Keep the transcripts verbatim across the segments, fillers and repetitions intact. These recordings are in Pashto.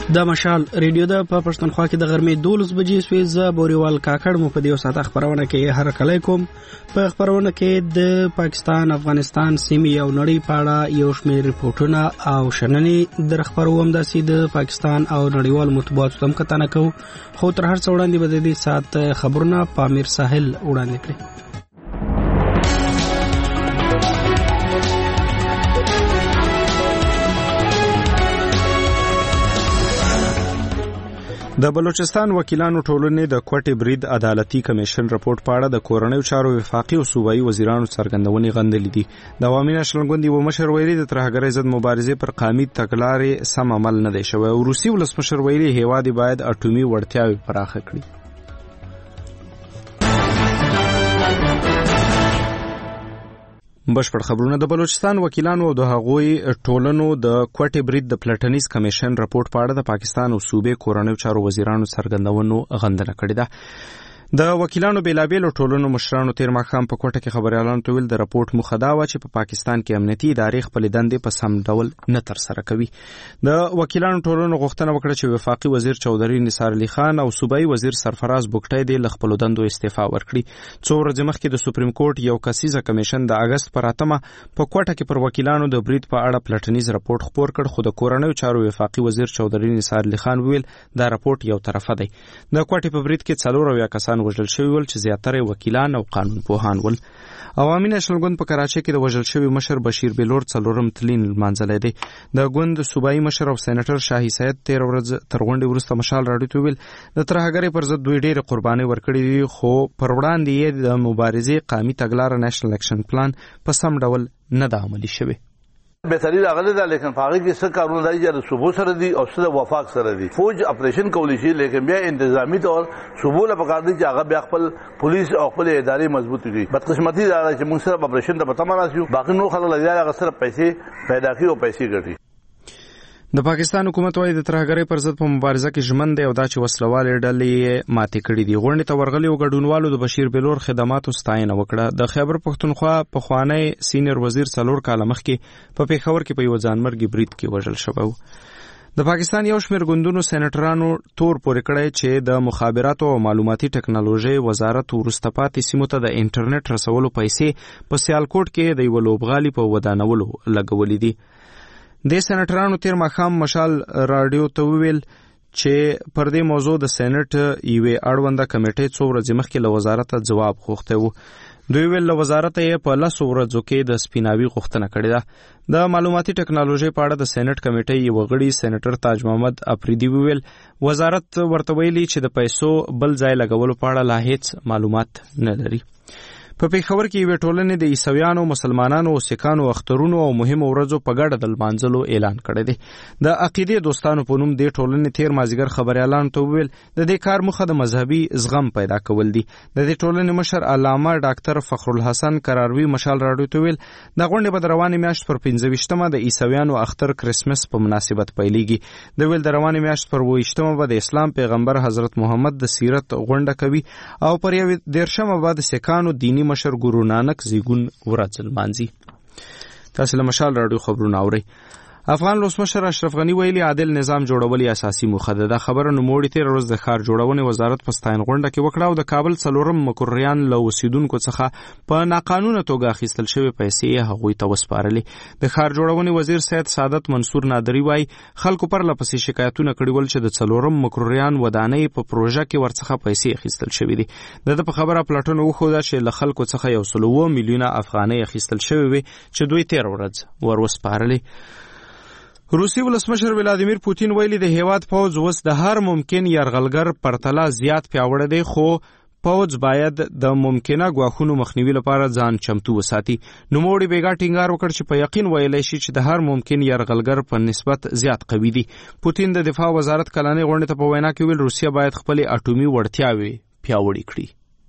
د مشال ریډیو د په پښتونخوا کې د غرمې دولس بجې سوي ز بوريوال کاکړ مو په دې ساعت خبرونه کې هر کله کوم په خبرونه کې د پاکستان افغانستان سیمې او نړۍ په اړه یو شمېر ریپورتونه او شننې در خبروم د سید پاکستان او نړیوال مطبوعاتو تم کتنه کو خو تر هر څو وړاندې به د دې ساعت خبرونه پامیر ساحل وړاندې کړي. د بلوچستان وکیلانو ټولنې د کوټې برید عدالتي کمیشن رپورت په اړه د کورنیو چارو وفاقي او صوبایي وزیرانو څرګندونې غندلې دي. د عوامي نېشنل ګوند یو مشر ویلي د ترهګرۍ ضد مبارزې پر قامي تګلارې سم عمل نه دی شوی او روسي ولسمشر ویلي هیواد باید اټومي وړتیاوې پراخه کړي. بشپړ خبرونه. د بلوچستان وکیلانو او د هغوی ټولنو د کوټې برید د پلټنیز کمیشن رپورت په اړه د پاکستان او صوبې کورنیو چارو وزیرانو څرګندونو غندنه کړې ده. د وکیلانو بیلابیلو ټولنو مشرانو تیر ماښام په کوټه کې خبريالانو ته ویل د رپورت مخه دا و چې په پاکستان کې امنیتي ادارې خپل دندې په سم ډول نه تر سره کوي. د وکیلانو ټولنو غوښتنه وکړه چې وفاقي وزیر چودري نثار علي خان او صوبایي وزیر سرفراز بوکټای د خپل دندو استعفا ورکړي. څو ورځې مخکې د سپریم کورټ یو کسیزه کمیشن د اگست پر اتمه په کوټه کې پر وکیلانو د برید په اړه پلټنیز رپورت خپور کړ خو د کورنیو چارو وفاقي وزیر چودري نثار علي خان ویل دا رپورت یو طرفه دی. د کوټې په برید کې څلور اویا کسان وژل شوي ول چې زیاتره وکیلان او قانون پوهان ول. عوامي نېشنل ګوند په کراچۍ کې د وژل شوي مشر بشیر بلور څلورم تلین لمانځلی دی. د ګوند صوبایي مشر او سېنیټر شاهي سید تیر ورځ تر غونډې وروسته مشال راډیو ته ویل د ترهګرۍ پر ضد دوی ډېرې قربانۍ ورکړې دي خو پر وړاندې یې د مبارزې قامي تګلاره نېشنل اکشن پلان په سم ډول نه ده عملي شوې. بهتري راغلی ده لیکن هغه کې څه کارونه دي چې صوبو سره دي او څه د وفاق سره دي. فوج اپریشن کولی شي لیکن بیا انتظامی طور صوبو له پکار دي چې هغه بیا خپل پولیس او خپل ادارې مضبوط کړي. بدقسمتي دا ده چې موږ سره اپریشن ته پته مراسیو باقي نو خلک لګیا هغه سره پیسې پیدا کوي او پیسې ګټي. د پاکستان حکومت وايي د ترهګرۍ پر ضد په مبارزه کې ژمن دی او دا چې وسلوالې ډلې ماتې کړې دي. غونډې ته ورغلي ګډونوالو د بشیر بلور خدماتو ستاینه وکړه. د خیبر پښتونخوا پخوانی سینیئر وزیر څلور کاله مخکې په پیښور کې په یو ځانمرګي برید کې وژل شوی و. د پاکستان یو شمېر ګوندونو سېنیټرانو تور پورې کړی چې د مخابراتو او معلوماتي ټکنالوژۍ وزارت وروسته پاتې سیمو ته د انټرنیټ رسولو پیسې په سیالکوټ کې د یوه لوبغالي په ودانولو لګولې دي. د سېنیټرانو تیر ماښام مشال راډیو ته وویل چې پر دې موضوع د سېنیټ یوې اړونده کمیټې څو ورځې مخکې له وزارته ځواب غوښتی و. دوی ویل له وزارته یې په لسو ورځو کې د سپیناوي غوښتنه کړې ده. د معلوماتي ټکنالوژۍ په اړه د سېنیټ کمیټې یو غړي سېنیټر تاج محمد افریدي وویل وزارت ورته ویلي چې د پیسو بل ځای لګولو په اړه لا هیڅ معلومات نه لري. په پیښور کې یوې ټولنې د عیسویانو، مسلمانانو او سیکانو اخترونو او مهمو ورځو په ګډه د لمانځلو اعلان کړی دی. د عقیدې دوستانو په نوم دې ټولنې تیر مازدیګر خبریالانو ته وویل د دې کار موخه د مذهبي زغم پیدا کول دي. د دې ټولنې مشر علامه ډاکټر فخرالحسن قراروي مشال راډیو ته ویل د غونډې به د روانې میاشت پر پنځه ویشتمه د عیسویانو اختر کرسمس په مناسبت پیلېږي. د ویل د روانې میاشت پر اووه ویشتمه به د اسلام پیغمبر حضرت محمد د سیرت غونډه کوي او پر یوې دېرشمه به د سیکانو دیني مشر ګورو نانک زیګون ورځ لمانځي. تاسو له مشال راډیو خبرونه اورئ. افغان ولسمشر اشرف غنی ویلي عادل نظام جوړول اساسي موخه ده. د خبره نوموړي تیر ورځ د ښار جوړونې وزارت په ستاین غونډه کې وکړه او د کابل څلورم مقرریان له اوسیدونکو څخه په ناقانونه توګه اخیستل شوې پیسې هغوی ته وسپارلې. د ښار جوړونې وزیر سید سعادت منصور نادری وایي خلکو پر لپسې شکایتونه کړي ول چې د څلورم مقرریان ودانۍ په پروژه کې ورڅخه پیسې اخیستل شوې دي. د په خبره پلټنه وښوده چې له خلکو څخه یو سل اووه میلیونه افغانۍ اخیستل شوې وي چې دوی تیر ورځ ور وسپارلې. روسي ولسمشر ولادیمیر پوتین ویلي د هیواد پوځ اوس د هر ممکن یرغلګر پرتله زیات پیاوړی دی خو پوځ باید د ممکنه ګواښونو مخنیوي لپاره ځان چمتو وساتي. نوموړي بېګا ټینګار وکړ چې په یقین ویلی شي چې د هر ممکن یرغلګر په نسبت زیات قوي دي. پوتین د دفاع وزارت کلنۍ غونډې ته په وینا کې ویل روسیه باید خپلې اټومي وړتیاوې پیاوړې کړي.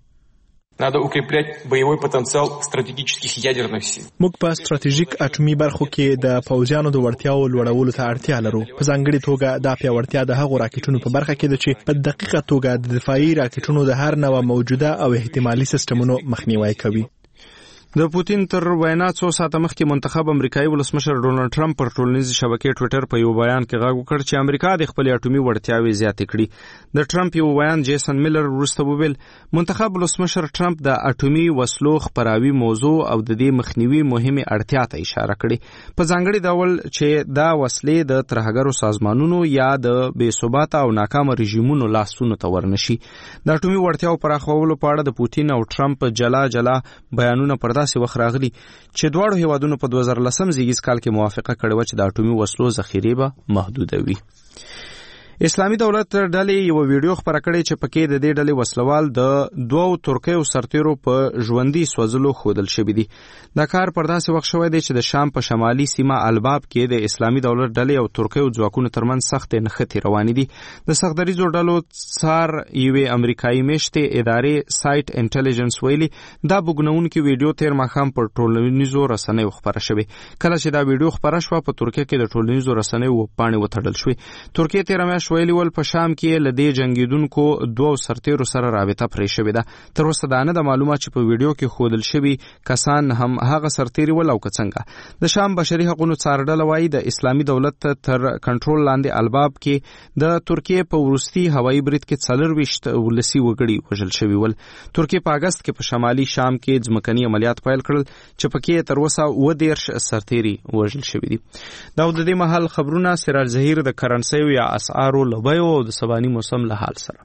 Надо укреплять боевой потенциал стратегических ядерных сил. موږ په ستراتیژیک اټومي برخو کې د پوځیانو د وړتیاو لوړولو ته اړتیا لرو. په ځانګړي توګه دا پیاوړتیا د هغو راکټونو په برخه کې ده چې په دقیقه توګه د دفاعي راکټونو د هر نوع موجوده او احتمالي سیستمونو مخنیوی کوي. د پوتین تر وینا څو ساعته مخکې منتخب امریکایي ولسمشر ډونالډ ټرمپ پر ټولنیزې شبکې ټویټر په یو بیان کې غږ وکړ چې امریکا د خپل اټومي وړتیاوې زیاتې کړي. د ټرمپ یو بیان جیسن میلر وروسته وویل منتخب ولسمشر ټرمپ د اټومي وسلو خپراوي موضوع او د دې مخنیوي مهمه اړتیا ته اشاره کړې، په ځانګړي ډول چې دا وسلې د ترهګرو سازمانونو یا د بې ثباته او ناکامه رژیمونو لاسونو ته ورنشي. د اټومي وړتیاو پراخولو په اړه د پوتین او ټرمپ جلا جلا بیانونه پر داسې وخت راغلي چې دواړو هیوادونو په دوه زره لسم زیږیز کال کې موافقه کړې وه چې د اټومي وسلو ذخیرې به محدوده وي. اسلامي دولت ډلې یو ویډیو خپره کړې چې پکې د دې ډلې وسلوال د دوو ترکیو سرتیرو په ژوندي سوځلو ښودل شوي دي. دا کار پر داسې وخت شوی دی چې د شام په شمالي سیمه الباب کې د اسلامي دولت ډلې او ترکیو ځواکونو ترمنځ سختې نښتې روانې دي. د سختدریځو ډلو څار یوې امریکایي میشتې ادارې سایټ انټیلیجنس ویلي دا بوږنونکې ویډیو تیر ماښام پر ټولنیزو رسنیو خپره شوې. کله چې دا ویډیو خپره شوه په ترکیه کې د ټولنیزو رسنیو پاڼې وتړل شوې. ترکیه تیره میاشت ویلي ول په شام کې له دې جنګیدونکو دوو سرتیرو سره رابطه پرې شوې ده. تر اوسه دا نه ده معلومه چې په ویډیو کې ښودل شوي کسان هم هغه سرتیري ول او که څنګه. د شام بشري حقوقو څارډله وایي د اسلامي دولت تر کنټرول لاندې الباب کې د ترکیه په وروستي هوایي برید کې څلرویشت ولسي وګړي وژل شوي ول. ترکیه په اګست کې په شمالي شام کې ځمکني عملیات پیل کړل چې پکې تر اوسه اووه دېرش سرتیري وژل شوي دي. دا د دې مهال خبرونه سراج ظهیر د کرنسیو یا اسعارو لبیو او د سباني موسم له حال سره.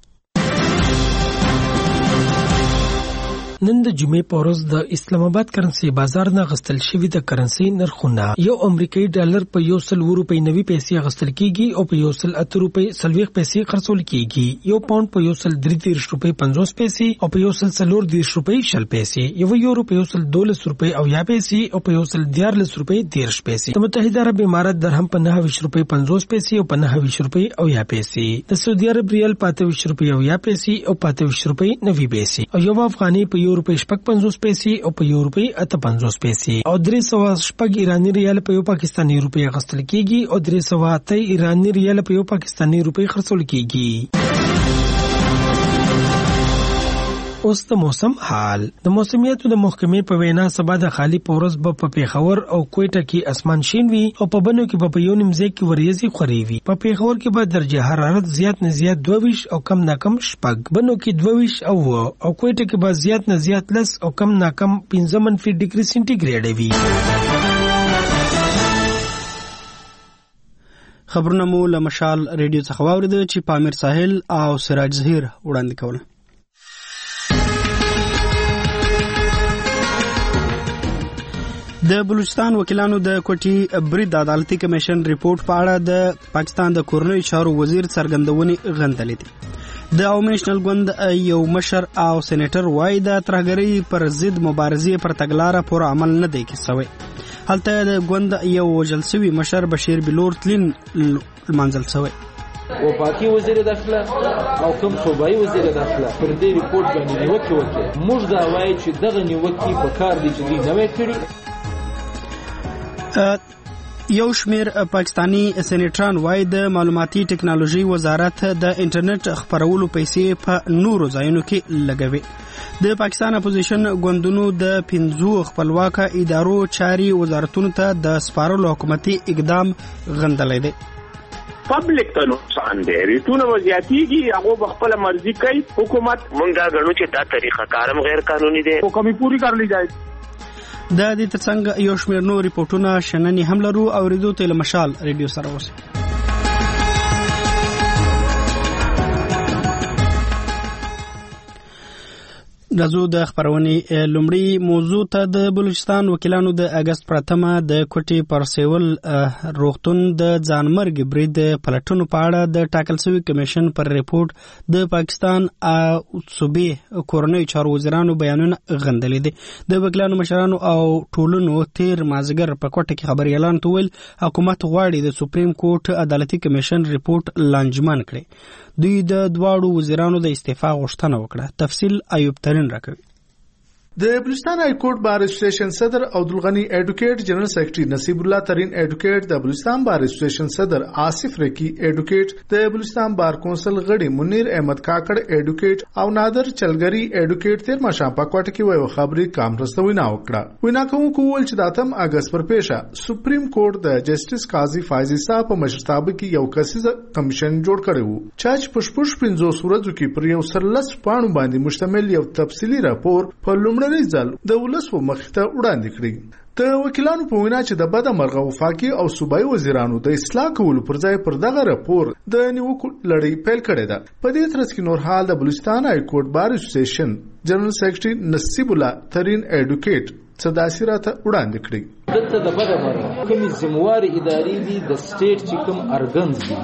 نن د جمعې په ورځ د اسلام آباد کرنسي بازار نه غستل شوی د کرنسي نرخونه یو امریکایي ډالر په یو سل روپۍ نوي پیسې غستل کیږي او په یو سل اته روپۍ سلويخ پیسې خرڅول کیږي. یو پاوند په یو سل درې دېرش روپۍ پنځوس پیسې او په یو سل څلور دېرش روپۍ شل پیسې، یو یورو په یو سل دولس روپۍ او یا پیسې او په یو سل دیارلس روپۍ دېرش پیسې. د متحده عرب امارات درهم په نهه ویشت روپۍ پنځوس پیسې او په نهه ویشت روپۍ او یا پیسې. د سعودي عرب ریال په اته ویشت روپۍ او یا پیسې او په اته ویشت روپۍ نوي پیسې او یو افغاني په یو روپۍ شپږ پنځوس پیسې او په یو روپۍ اته پنځوس پیسې او درې سوه شپږ ایراني ریال په یو پاکستاني روپۍ اخیستل کیږي او درې سوه اته ایراني ریال په یو پاکستاني روپۍ خرڅول کیږي. اوس د موسم حال. د موسمیاتو د محکمې په وینا سبا د خالی پورس به په پیښور او کوټه کې اسمان شین وي او په بنو کې په یو نیم ځای کې وریځي خوري وي. په پیښور کې به درجه حرارت زیات نه زیات دوه ویشت او کم نه کم شپږ، بنو کې دوه ویشت او او کوټه کې به زیات نه زیات لس او کم نه کم پنځه منفي ډیګري سنټیګریډ وي. خبرونه مو له مشال ریډیو څخه واوریدل چې پامیر ساحل او سراج ظهیر وړاندې کوله. د بلوچستان وکیلانو د کوټي برید عدالتي کمیشن ریپورت په اړه د پاکستان د کورنۍ چارو وزیر څرګندونې غندلې دي. د عوامي نېشنل ګوند یو مشر او سېنیټر وایي د ترهګرۍ پر ضد مبارزې پر تګلاره پوره عمل نه دی کیسوي. هلته د ګوند یو وژل شوی مشر بشیر بلور تلین لمانځل شوی. وفاقي وزیر داخله او کوم صوبایي وزیر داخله پر دې ریپورت باندې نیوکه وکړي. موږ دا وایي چې دغه نیوکې په کار دي چې دوی نوې کړي. یو شمیر پاکستانی سېنیټران وایي د معلوماتي ټکنالوژي وزارت د انټرنیټ خپرولو پیسې په نورو ځایونو کې لګوي. د پاکستان اپوزیشن ګوندونو د پنځو خپلواکه ادارو چاري وزارتونو ته د سپارلو حکومتي اقدام غندلی دی. پبلک ته نقصان دی، ریټونه وزیاتیږي، هغه بخپل مرضی کوي. حکومت مونږ دا غنو چې دا طریقه کارم غیر قانوني دی او کمی پوری کر لی جائے. د دې ترڅنګ یو شمېر نور ریپورتونه شننې هم لرو او ریډیو ته له مشال ریډیو سره اوسئ. راځو د خبرونې لومړی موضوع ته. د بلوچستان وکیلانو د اگست پراتمه د کوټي پرسیول روغتون د ځانمرګ برید پلټونو په اړه د ټاکل شوی کمیشن پر ریپورت د پاکستان صوبې کورنۍ چارو وزیرانو بیانونه غندلې دي. د وکیلانو مشرانو او ټولنو تیر مازګر په کوټه کې خبري اعلان تویل حکومت غواړي د سپریم کورټ عدالتي کمیشن ریپورت لانجمن کړي. دوی د دواړو وزیرانو د استعفا غوښتنه وکړه. تفصیل ایوب ترین راکوي. د بلوچستان های کورټ بار اسوسییشن صدر عبدالغنی ایڈوکیٹ جنرل سیکرٹری نصیب الله ترین ایڈوکیٹ د بلوچستان بار اسوسییشن صدر آصف رکی ایڈوکیٹ د بلوچستان بار کونسل غړي منیر احمد کاکړ ایڈوکیٹ او نادر چلګری ایڈوکیٹ تیر ما شام په کوټه کې ویو خبري کانفرنس ته وینا وکړه وینا کوونکو ول چې د اتم اگست پر پیښه سپریم کورټ د جسټس قاضي فایزي صاحب په مشرتابه کې یو کسیزه کمیشن جوړ کړی وو چې پښپوش پنځو سورځو کې پر یو سرلس پاڼو باندې مشتمل یو تفصیلی راپور په لومړني ځل د ولس په مخ ته وړاندې کړی. د وکیلانو په وینا چې د بده مرغه وفاقي او صوبایي وزیرانو د اصلاح کولو پر ځای پر دغه راپور د نیوکو لړۍ پیل کړې ده. په دې ترڅ کې نور حال د بلوچستان های کورټ بار اسوسییشن جنرال سیکرټری نصیب الله ترین ایډوکیټ صداسي راته وړاندې کړی. دلته د بده مرغه کومې ذمواري ادارې دي د سټیټ چې کوم ارګنز دي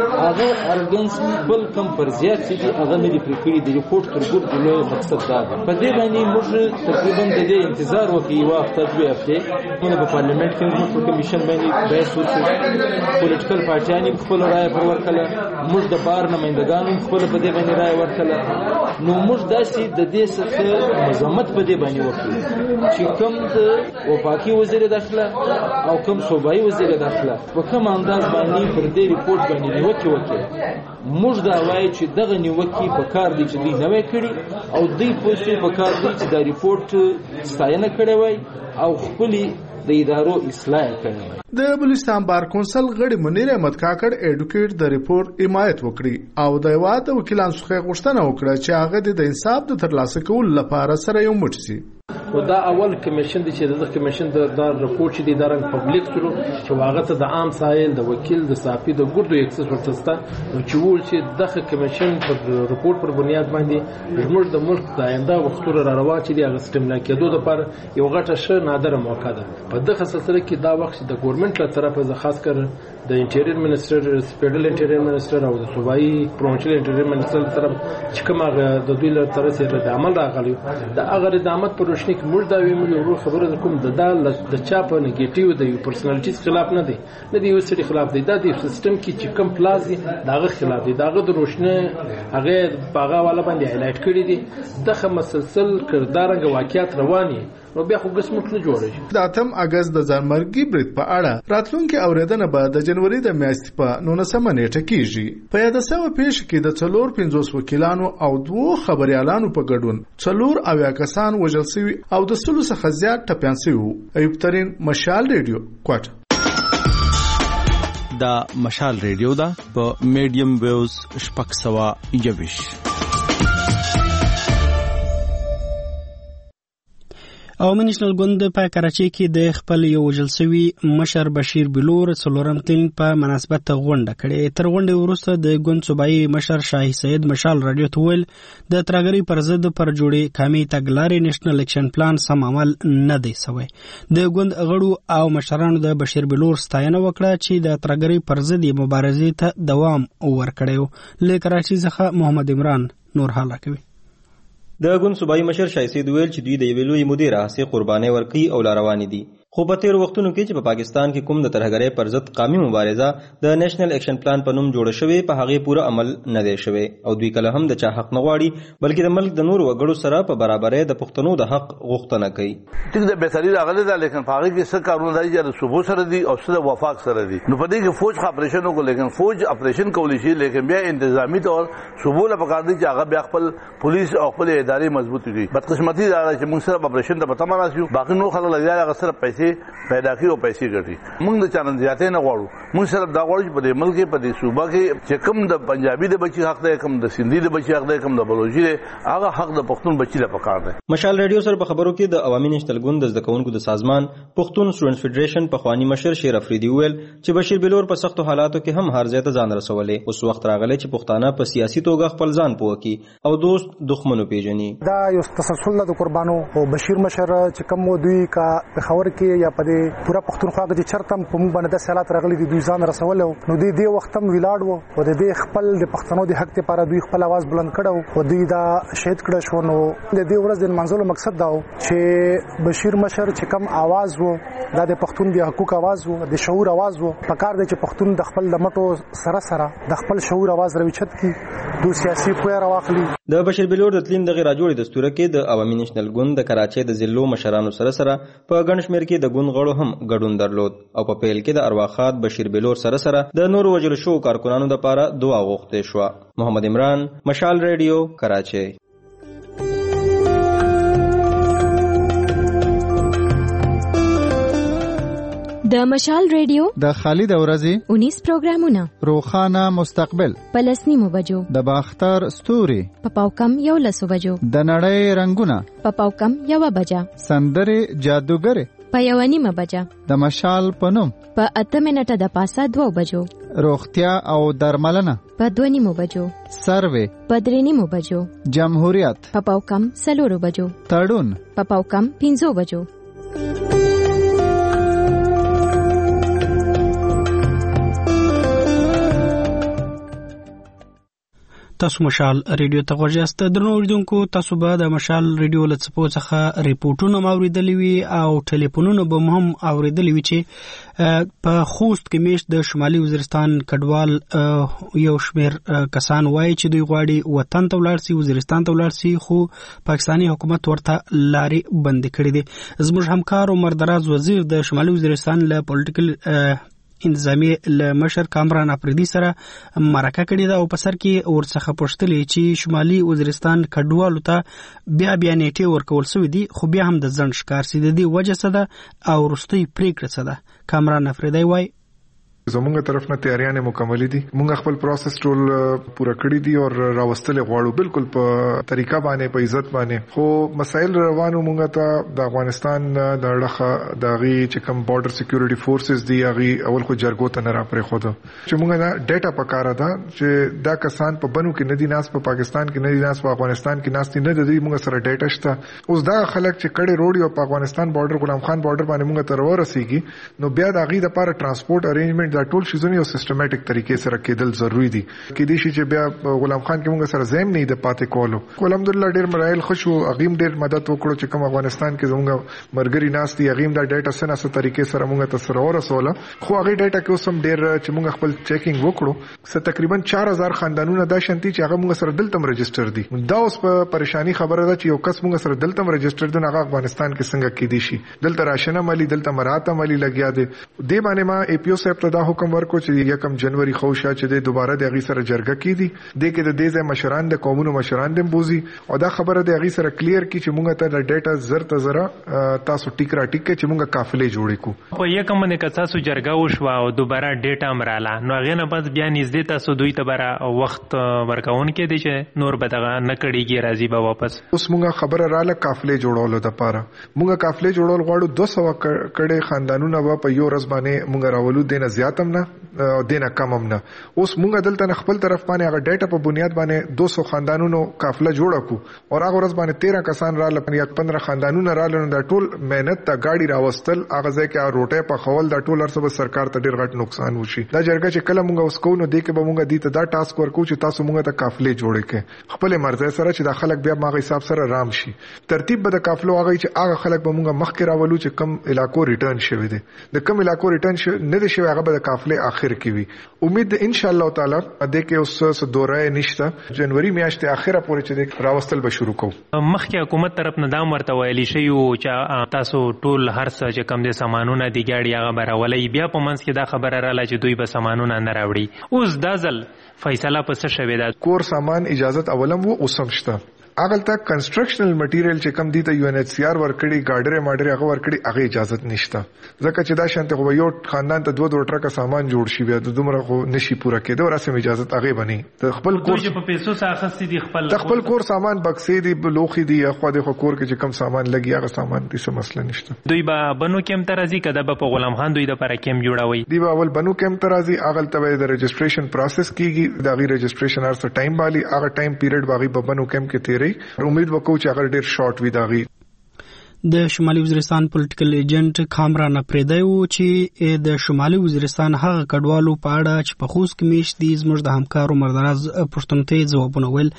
هغه ارګنز بل کم فرضیات دي هغه نه دي پرې کړي د ریپورټ تر ګور د لوی مقصد دا ده. په دې باندې موږ تقریبا د دې انتظار وکړو یو وخت دوه هفته موږ په پارلیمنت کې موږ په کمیشن باندې بحث وکړو پولیټیکل پارټیانې خپل رائے پر ورکړه موږ د بار نمائندګانو خپل په دې باندې رائے ورکړه نو موږ داسې د دې څخه مذمت په دې باندې وکړو چې کوم د وفاقي وزیر داخله او کوم صوبایي وزیر داخله په کوم انداز باندې پر دې ریپورت باندې نیوکه وکړي موږ دا وایو چې دغه نیوکه په کار دي چې دوی نوې کړي او دوی په په کار دي چې دا ریپورت ستاینه کړي وای او خپل د ادارو اصلاح کړي. د بلوچستان بار کونسل غړي منیر احمد کاکړ ایډوکیټ د ریپورت حمایت وکړي او د هیواد وکیلانو څخه غوښتنه وکړه چې هغه د انصاف د ترلاسه کولو لپاره سره یو موټ شي. و دا اول کمیشن دی چې د کمیشن د دا رپورت چې د ادارې پبلک شروع چې واغه ته د عام سایل د وکیل د صافي د ګردو اکسس ورتستا چې ول چې دغه کمیشن پر رپورت پر بنیاد باندې زموږ د ملک د آینده وختونو را روا چې د اغستمنا کېدو لپاره یو غټه ش نادره موقع ده. په دغه سلسله کې دا وخت د ګورنمنت له طرفه ز خاص کر د انټیریر منسٹر فدرل انټیریر منسٹر او د صوبایي پروینشل انټیریر منسٹر طرف چې کومه د دوی له طرفه د عمل راغلی د هغه د عامت پر روشنی کې موږ دا ویمو خبره کوم د دال د چاپ نیگیټیو د یو پرسنالټیز خلاف نه دی نه دی یو سړي خلاف دی دا د سیستم کې چې کوم پلازي داغه خلاف دی داغه د روشنه هغه باغه والا باندې هایلایټ کړی دی دغه مسلسل کردارنګ واقعیت رواني نو بیا خو قسمت نه جوړیږي. د اتم اگست د ځانمرګي برید په اړه راتلونکي اوریدنه به د جنوري د میاشتې په نولسمه نیټه کیږي. په یاد سوه پیښه کې د څلور پنځوس وکیلانو او دوه خبريالانو په ګډون څلور اویا کسان وژل شوي او د سلو څخه زیات ټپیان شوي وو. ایوب ترین مشال ریډیو کوټه. دا مشال ریډیو دا په میډیم ویوز شپږ سوه یویش. عوامي نېشنل ګوند په کراچۍ کې د خپل یو وژل شوي مشر بشیر بلور څلورم تلین په مناسبت غونډه کړې. تر غونډې وروسته د ګوند صوبایي مشر شاهي سید مشال راډیو ته وویل د ترهګرۍ پر ضد پر جوړې کامې تګلارې نېشنل اکشن پلان سم عمل نه دی سوی. د ګوند غړو او مشرانو د بشیر بلور ستاینه وکړه چې د ترهګرۍ پر ضد مبارزې ته دوام ورکړی. له کراچۍ څخه محمد عمران نور حالا کوي. د ګوند صوبایي مشر شاه سید ویل چې دوی د یوې لویې مودې راهیسې قربانۍ ورکوي او لا روانې دي خو په تیرو وختونو کې چې په پاکستان کې کوم د ترهګرۍ پر ضد قومي مبارزه د نېشنل اکشن پلان په نوم جوړه شوې په هغې پوره عمل نه دی شوی او دوی کله هم د چا حق نه غواړي بلکې د ملک د نورو وګړو سره په برابرۍ د پښتنو د حق غوښتنه کوي. ټیک ده بهتري راغلی ده لیکن په هغې کې څه کارونه دي چې د صوبو سره دي او څه د وفاق سره دي. نو په دې کې فوج اپریشن وکړو لیکن فوج اپریشن کولی شي لیکن بیا انتظامی طور صوبو له پکار دي چې هغه بیا خپل پولیس او خپل ادارې مضبوط کړي. بدقسمتي دا ده چې موږ صرف اپریشن ته په تمه راسیو باقي نور خلک لګیا هغه صرف پیسې پیدا او پیسې ګټي. موږ د چانن زیاتې نه غواړو موږ صرف دا غواړو چې په دې ملک په دې صوبه کې چې کوم د پنجابي د بچي حق دی کوم د سندي د بچي حق دی کوم د بلوچي دی هغه حق د پښتون بچي لپاره پکار دی. مشال ریډیو سره په خبرو کې د عوامي نېشنل ګوند د زده کوونکو د سازمان پښتون سټوډنټس فدریشن پخوانی مشر شیر افریدي ویل چې بشیر بلور په سختو حالاتو کې هم هر ځای ته ځان رسولې. اوس وخت راغلی چې پښتانه په سیاسي توګه خپل ځان پوه کړي او دوست دښمنو پیژني. دا یو تسلسل د قربانو او بشیر مشر چې کوم دوی کا په خبر کې یا په دې پورا پښتونخوا کې چرتم په موږ باندې د سالات راغلي دي دوی ځان رسول نو دې دې وخت هم ویلاړ وو او دې خپل د پښتنو د حق لپاره دوی خپل आवाज بلند کړو او دوی دا شهید کړه شو. نو د دې ورځ د منځلو مقصد دا و چې بشیر مشر چې کم आवाज وو دا د پښتون د حقوق आवाज وو د شعور आवाज وو په کار دی چې پښتون د خپل لمټو سره سره د خپل شعور आवाज رويچت کی دو سیاسي پوهه راوخلي. د بشیر بلور د تلین دغه راجوړې دستور کې د عوامي نېشنل ګوند د کراچۍ د ضلعو مشرانو سره سره په ګڼ شمېر کې د ګوند غړو هم ګډون درلود او په پیل کې د ارواخات بشیر بلور سره سره د نورو وجل شو کارکونانو د لپاره دعا غوښتې شو. محمد عمران، مشال ریډیو، کراچۍ. د مشال ریډیو د خالد ورځې انیس پروګرامونه، روخانه مستقبل په لسنیمو بجو، د باختر ستوري په پاوکم یو لسو بجو، د نړۍ رنگونه په پاوکم یو بجا، سندرې جادوګر په یو نیمه بجا، د مشال پنوم په اته منټه د پاسه دوه بجو، روغتیا او درملنه په دوه نیمو بجو، سروې په درې نیمو بجو، جمهوریت په پاوکم سلورو بجو، تړون په پاوکم پنځو بجو. تاسو مشال ریډیو ته غوږیاست. درنو اوریدونکو، تاسو به د مشال ریډیو له څپو څخه ریپورټونه اوریدلي وي او ټلیفونونه به هم اوریدلي وي چې په خوست کې میشت د شمالي وزیرستان کډوال یو شمیر کسان وایي چې دوی غواړي وطن ته ولاړ شي، وزیرستان ته ولاړ شي، خو پاکستاني حکومت ورته لارې بندې کړې دي. زموږ همکار عمر دراز وزیر د شمالي وزیرستان له پولیټیکل انتظامی له مشر کامران افریدي سره مرکه کړې ده او په سر کې ورڅخه پوښتلې چې شمالي وزیرستان کډوالو ته بیا بیا نیټې ورکول شوې دي، خو بیا هم د ځنډ ښکار سي. د دې وجه څه ده او وروستۍ پریکړه څه ده؟ کامران افریدي وایي زمونږ طرف نه تیاریانه مکملې دي، مونږ خپل پروسس ټول پوره کړی دي او راوستل غواړو بالکل په طریقه باندې، په عزت باندې. خو مسایل روانو مونږ ته د افغانستان د اړخه د غي چې کوم بارډر سکیورټي فورسز دی غي اول خو جرګو ته نه را پرې خو ده چې مونږ نه ډیټا پکاره ده چې دا کسان په بنو کې ندي ناس، په پاکستان کې ندي ناس، په افغانستان کې ناس نه دي. مونږ سره ډیټا شته. اوس دا خلک چې کډې روډي او په افغانستان بارډر غلام خان بارډر باندې مونږ ته ورسیږي، نو بیا د غي د لپاره ترانسپورت ارینجمنٹ دا ټول شیزونه یو سیستماتیک طریقې سره کېدل ضروری دي. کې دي چې بیا غلام خان کې موږ سره زم نه د پاتې کولو. الحمدلله ډېر مرایل خوشو اغیم ډېر مدد وکړو چې کوم افغانستان کې زموږ مرګري ناس دي اغیم دا ډیټا سره سره طریقې سره موږ ته سره ورسوله. خو هغه ډیټا کې اوسم ډېر چې موږ خپل چیکینګ وکړو، څه تقریبا چار هزار خاندانونه دا شانتي چې هغه موږ سره دلته رجسٹر دي. دا اوس په پریشانی خبره ده چې یو کس موږ سره دلته رجسٹر دی، هغه افغانستان کې څنګه کې دي شي، دلته راشنه مالی، دلته مراته مالی لګیا دي. دې باندې ما ای پی او صاحب ته دا حکم ورکړو چې یکم جنوري خوشا چې د دوباره د غي سره جرګه کیدی د کې د دې مشران د قومونو مشران د بوزي او دا خبره د غي سره کلیر کی چې مونږ ته د ډیټا زر ته زره تاسو ټیک را ټیک چې مونږه قافلې جوړې کو. په یکم باندې که تاسو جرګه وشو او دوباره ډیټا مراله، نو هغه نه پس بیا نږدې تاسو دوی ته بره وخت ورکون کې دي چې نور به دغه نه کړيږي، راځي به واپس. اوس مونږه خبره رااله قافلې جوړولو د پاره مونږه قافلې جوړول غواړو. دوه سوه کړي خاندانونه په یو ورځ باندې مونږ راولو، دینه زیاتم نه دینه کم هم نه. اوس مونږ دلته خپل طرف باندې هغه ډیټا په بنیاد باندې دو سو خاندانونو قافله جوړه کو او هغه ورځ باندې تیرہ کسان را لپاره یا پندرہ خاندانونه را لنه د ټول مهنت ته گاډي راوستل، هغه ځکه روټه په خول د ټول ارسه سرکار ته ډیر غټ نقصان وشي. دا جرګه چې کله مونږ اوس کو نو د کې به مونږ دې ته دا ټاسک ورکو چې تاسو مونږ ته قافلې جوړې کړئ خپل مرزه سره چې د خلک بیا ماغه حساب سره رام شي. ترتیب به د قافلو هغه چې هغه خلک به مونږ مخکې راولو چې کم علاقو ریټرن شوي دي، د کم علاقو ریټرن شوي نه دي شوي هغه به د قافلې اخر کې وي. امید ان شاء الله تعالی د کې اوس دوره نشته، جنوري میاشتې اخره پورې چې راوستل به شروع کوو. مخکې حکومت طرف نه دا مرته ویلي شي چې تاسو ټول هر څه چې کم دي سامانونه دي ګاډي هغه برولې، بیا په منځ کې دا خبره رااله چې دوی به سامانونه نه راوړي. اوس دا ځل فیصله په څه شوې ده؟ کور سامان اجازت اولم وو اوسم شته. اغل تا کنسټرکشنل مټیریل چې کم دي ته یو ان ایچ سی آر ورکړي، ګاډره ماډره هغه ورکړي، هغه اجازه نشته ځکه چې دا شانته خو یو خاندان ته دوه دوه ټرکه سامان جوړ شي، بیا د دومره خو نشي پوره کېده او رسم اجازه هغه بني. ته خپل کور چې په پیسو سره اخستې دي، خپل خپل کور سامان بکسې دي، بلوخي دي، خو د کور کې چې کم سامان لګي هغه سامان دي، څه مسله نشته. دوی به بنو کېم ترازی کده په غلام خان دوی د لپاره کېم جوړوي، دی به اول بنو کېم ترازی اغل ته د رجسټریشن پروسس کیږي، دا غي رجسټریشن ارسه ټایم والی هغه ټایم پیریډ باغی په بنو کېم کې تیری. امید کو چې اگر ډیر شارټ وي داغي. د شمالي وزیرستان پولیټیکل ایجنټ کامران افریدی و چې د شمالي وزیرستان هغه کډوالو په اړه چې په خوست کې میشت دي زموږ د همکارو مردراز پښتون ته ځوابونه ویل.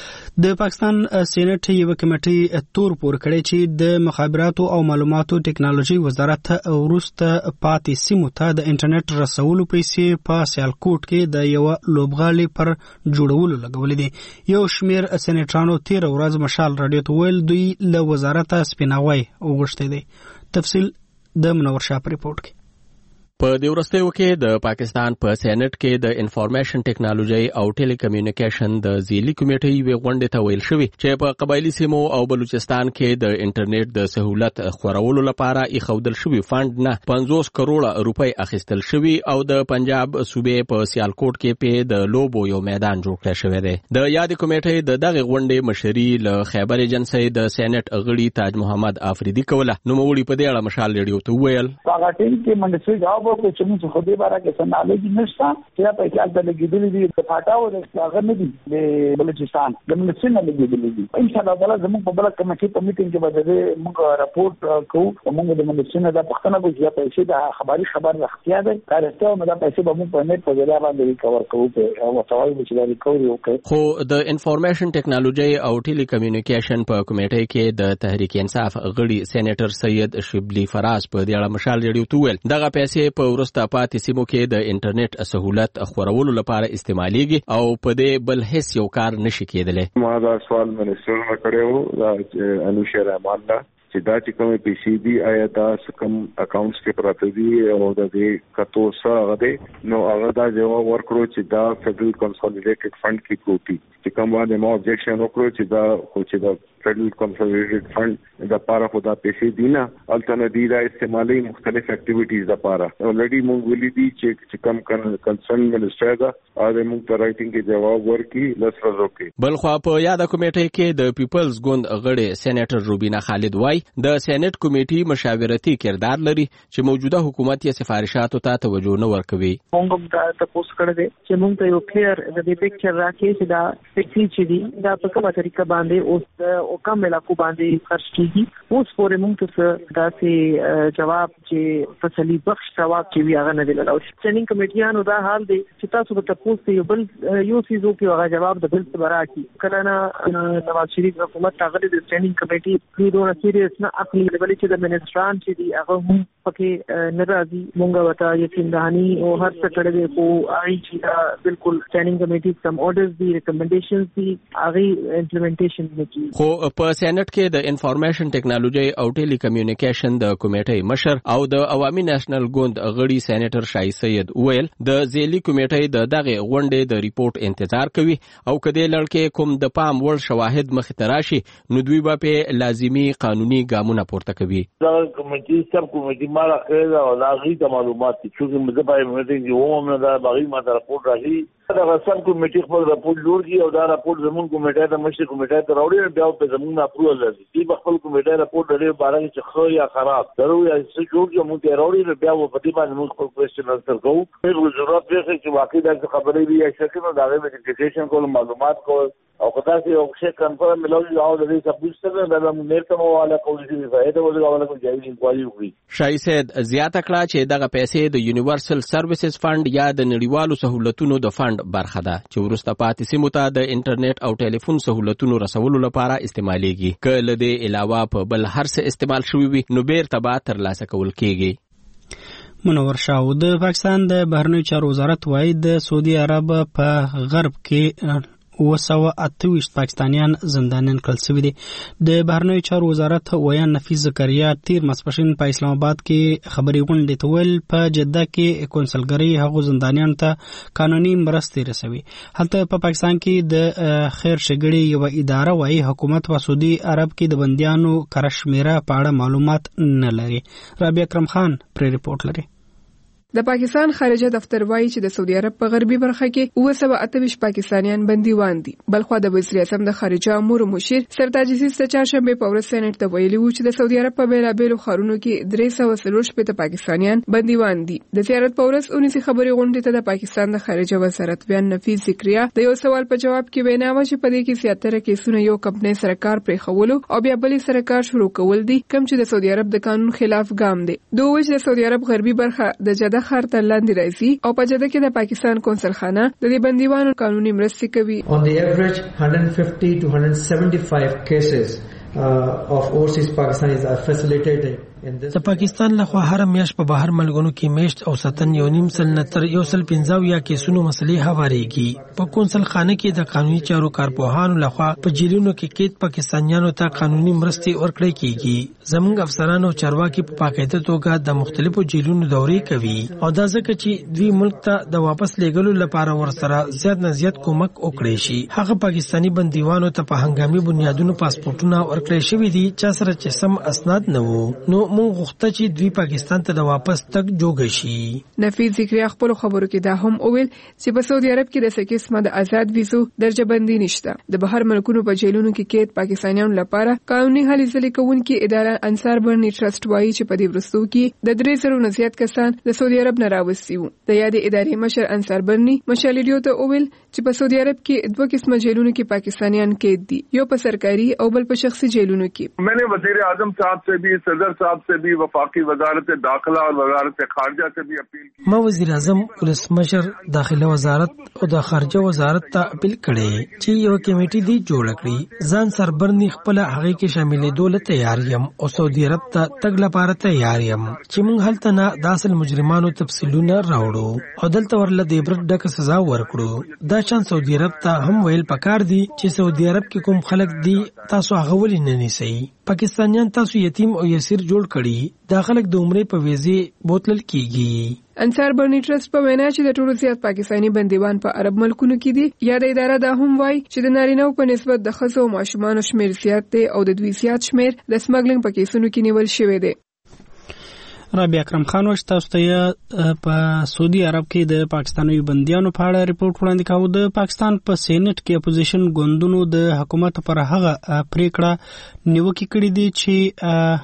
د پاکستان سېنات یو کمیټه تور پور کړی چې د مخابراتو او معلوماتو ټکنالوژي وزارت وروسته پاتې سیمو ته د انټرنیټ رسولو پیسې په سیالکوټ کې د یو لوبغالي پر جوړولو لګولې دي. یو شمیر سېناترانو تیر ورځ مشال رادیو ته ویل دوی له وزارت سپیناوی وغوښتي دي. تفصیل د منور شاه په ریپورت کې. په دې وروستیو کې د پاکستان په سېنات کې د انفارمیشن ټیکنالوژي او ټیلی کمیونیکیشن د ځیلي کمیټې یوې غونډې ته ویل شوي چې په قبایلي سیمو او بلوچستان کې د انټرنیټ د سهولت خورولو لپاره ایښودل شوي فند نه پنځوس کروڑه روپۍ اخیستل شوي او د پنجاب صوبې په سیالکوټ کې په د لوبو یو میدان جوړ کړی شوی دی. د یادې کمیټې د دغه غونډې مشري له خیبر ایجنسۍ د سېنات غړي تاج محمد افریدي کوله. نوموړي په دې اړه مشال ریډیو ته وویل هغه ټیم کې منډه جواب ورکړ چې موږ خو دې باره کې څه نالج نشته چې په کې د لګیدلې دي د پټاو د هغه نه دي د بلوچستان د منسټر نه لګیدلې دي. ان شاء الله تعالی زموږ په بل کمیټې په میټینګ کې به موږ راپورټ کوو موږ د منسټر نه د پښتنه کوو چې پیسې د خبري خبر راختیا ده کارسته موږ د پیسې به موږ په نت په ځای باندې ریکور کوو په وټاوي چې دا ریکوري وکړي. خو د انفارمیشن ټیکنالوژي او ټیلی کمیونیکیشن په کمیټې کې د تحریک انصاف غړي سېنیټر سید شبلی فراز په دې اړه مشال ریډیو ته ویل دغه پیسې په ورسته پاتې سیمو کې د انټرنیټ سہولت خورولو لپاره استعمالېږي او په دې بل هیڅ یو کار نشي کېدلی. ما دا سوال منسټر نه کړو دا انوشا رحمان دا چې دا چې کومې پیسې دي آیا دا کوم اکاونټس کې پراته دي او د دې کتو سره غده نو هغه دا جواب ورکړو چې دا فیډرل کنسولیډیټډ فند کې کوټي چې کوم باندې ما ابجیکشن وکړو چې دا خو چې دا فیډرل کنسولیډیټډ فند د لپاره خو دا پیسې دي نه الټرنیټیو دا استعمالي مختلف اکټیویټیز لپاره اولریډي مونږ ویلي دي چې کوم کنسرن منسټر دا هغه مونږ ته رائټینګ کې جواب ورکړي لسره وکړي. بل خو په یاده کمیټې کې د پیپلز ګوند غړي سېنیټر روبینا خالد وای د سېنات کمیټې مشاورتي کردار لري چې موجوده حکومت یې سفارشاتو ته توجه نه ورکوي. موږ دا تاسو کړه دي چې موږ ته یو کلیر د دې پکچر راکې چې دا فکرې چې دي دا په کومه طریقه باندې اوس او کوم علاقو باندې خرج کیږي اوس پورې موږ ته داسې جواب چې فصلی بخش جواب چې وی هغه نه دی او ټریننګ کمیټیانو دا حال دی چې تاسو به تاسو یو بل یو سیزو کې هغه جواب د بل څه راکې کله نه نواز شریف حکومت هغه د ټریننګ کمیټي پیډونه سیریس نه اخلي لبل چې د منسټران چې دی هغه هم پکې ناراضي مونږ وتا یقین دهانی او هر څه کړی دی خو آی چې دا بالکل ټریننګ کمیټي سم اورډرز دی ریکمنډیشنز دی هغه امپلیمنټیشن وکړي. خو په سېنات کې د انفارمیشن ټیکنالوژي او ټیلی کمیونیکیشن د کمیټې مشر او د عوامي نېشنل ګوند غړي سېنیټر شای سید ویل د ځیلي کمیټې د دغه غونډې د ریپورت انتظار کوي او کله لړکې کوم د پام وړ شواهد مخ ته راشي نو دوی به په لازمی قانوني ګامونه پورته کوي. دا کمیټې سب کمیټې ما راخېدا او دا غي معلومات چې موږ د پای میټینګ یو هم نه دا باغی ما ته راپورټ راغی دا سب کمیټې خپل راپورټ جوړ کړي او دا راپورټ زموږ کمیټې د مشر کمیټې ته راوړي بیا په زموږ اپروval لري چې خپل کمیټې راپورټ لري بارے چې خو یا خراب درو یا څه جوړ چې موږ ته راوړي بیا په دې باندې موږ خپل کوېسچن انسر کوو په ضرورت دی چې واقعي دا خبرې وي یا څه کنه دا غوښتنه انټیګریشن کول معلومات کول او خدای سي یو څه کنفرم ملوي او د دې سبوت سره د نیټه مو والا کولی شي فائدہ ولګا والا کوم ځای انکوایري وکړي. شای سید زیاته کړه چې دغه پیسې د یونیورسل سرویسز فند یا د نړیوالو سہولتونو د فند برخه ده چې ورسته پاتې سیمو ته د انټرنیټ او ټلیفون سہولتونو رسولو لپاره استعمالېږي. کله دې علاوه په بل هر څه استعمال شوی وي نو بیرته به ترلاسه کول کېږي. منور شاه د پاکستان د بهرنیو چارو وزارت وايي د سعودي عرب په غرب کې وسوه اتويشت پاکستانیان زندانیان کړل شوي دي. د بهرنیو چارو وزارت ویان نفیس زکریا تیر ماسپښین په اسلام آباد کې خبري غونډې ته ویل په جده کې کونسلګرۍ هغو زندانیانو ته قانوني مرستې رسوي. هلته په پاکستان کې د خیر شګړې یو اداره وايي حکومت په سعودي عرب کې د بندیانو کره شمیره په اړه معلومات نه لري. رابعه اکرم خان پر ریپورت لري. د پاکستان خارجه دفتر وایي چې د سعودي عرب په غربي برخه کې اوه سوه اته ویشت پاکستانیان بندیوان دي. بلخوا د وزیر اعظم د خارجه امور مشیر سرتاج عزیز د چهارشنبه په ورځ سېنات ته ویلي و چې د سعودي عرب په بیلابېلو ښارونو کې درې سوه څلور شپېته پاکستانیان بندیوان دي. د زیارت په ورځ اونیسي خبري غونډې ته د پاکستان د خارجه وزارت بیان نفیس ذکریا د یو سوال په جواب کې وینا وکړه چې په دې کې زیاتره کیسونه یو کمپنۍ سره کار پرې خولو او بیا بلې سره کار شروع کول دي کوم چې د سعودي عرب د قانون خلاف ګام دی. دوی وایي چې د سعودي عرب غربي برخه د جده ښار تر لاندې راځي او په جده کې د پاکستان قونسل خانه د دې بندیوانو قانوني مرستې کوي. On the average one hundred fifty to one hundred seventy-five cases uh, of overseas Pakistanis are facilitated. د پاکستان لخوا هر میاشت په بهر ملګرو کې میشت او ستن یو نیم سل نتر یو سل پنځاو یا کیسونو مسلې هوارېږي. په قونسل خانه کې د قانوني چارو کارپوهانو لخوا په جیلونو کې قید پاکستانیانو ته قانوني مرستې ورکړې کیږي. زموږ افسران او چارواکي په باقاعده توګه د مختلفو جیلونو دورې کوي او دا ځکه چې دوی ملک ته د واپس لیږلو لپاره ورسره زیات نه زیات کومک وکړي شي. هغه پاکستانی بندیوانو ته په هنګامي بنیادونو پاسپورتونه ورکړل شوي دي چې سره چې سم اسناد نه وو. نو مونږ غوښته چې دوی پاکستان ته د واپس تګ جوګ شي. نفیس ذکریا خپل خبرو کې دا هم وویل چې په سعودي عرب کې د څه قسمه د آزاد ویزو درجه بندي نشته. د بهر ملکونو په جیلونو کې قید پاکستانیانو لپاره قانوني هلې ځلې کوونکي اداره انصار برني ټرست وایي چې په دې وروستو کې د درې سلو نه زیات کسان د سعودي عرب نه راوستي وو. د یادې ادارې مشر انصار برني مشالریو ته وویل چې په سعودي عرب کې دوه قسمه جیلونو کې پاکستانیان قید دي، یو په سرکاري او بل په شخصي جیلونو کې. میں نے وزیر اعظم صاحب سے بھی صدر صاحب سے بھی وفاقی وزارت داخلہ اور وزارت خارجہ سے بھی اپیل کی. ما وزیر اعظم ولسمشر داخله وزارت او د خارجه وزارت ته اپیل کړي چې یو کمیټه دی جوړ کړي. ځان سربرني خپل هغه کې شاملې دولت تیار یم او سعودي عرب ته تګ لپاره تیار یم چې موږ هلته نه داسل مجرمانو تفصیلونه راوړو او دلته ورله د عبرت ډکه سزا ورکړو. دا شان سعودي عرب ته هم ویل پکار دي چې سعودي عرب کې کوم خلک دي تاسو هغه ولې نه نیسئ. پاکستانیان تاسو یتیم او یسیر جوړ کړي. دا خلک د عمرې په ویزې بوتلل کیږي. انصار برني ټرست په وینا چې د ټولو زیات پاکستانی بندیوان په عرب ملکونو کې دي. یا د اداره دا هم وایي چې د نارینه‌و په نسبت د ښځو او ماشومانو شمیر زیات دی او د دوی زیات شمیر د سمګلینګ په کیسونو کې نیول شوی دی. رابعه اکرم خان وشت تاسو ته په سعودي عرب کې د پاکستاني بنديانو په اړه ریپورت وړاندې کاوه. د پاکستان په سېنات کې اپوزیشن ګوندونو د حکومت پر هغه پریکړه نیوکه کړې دي چې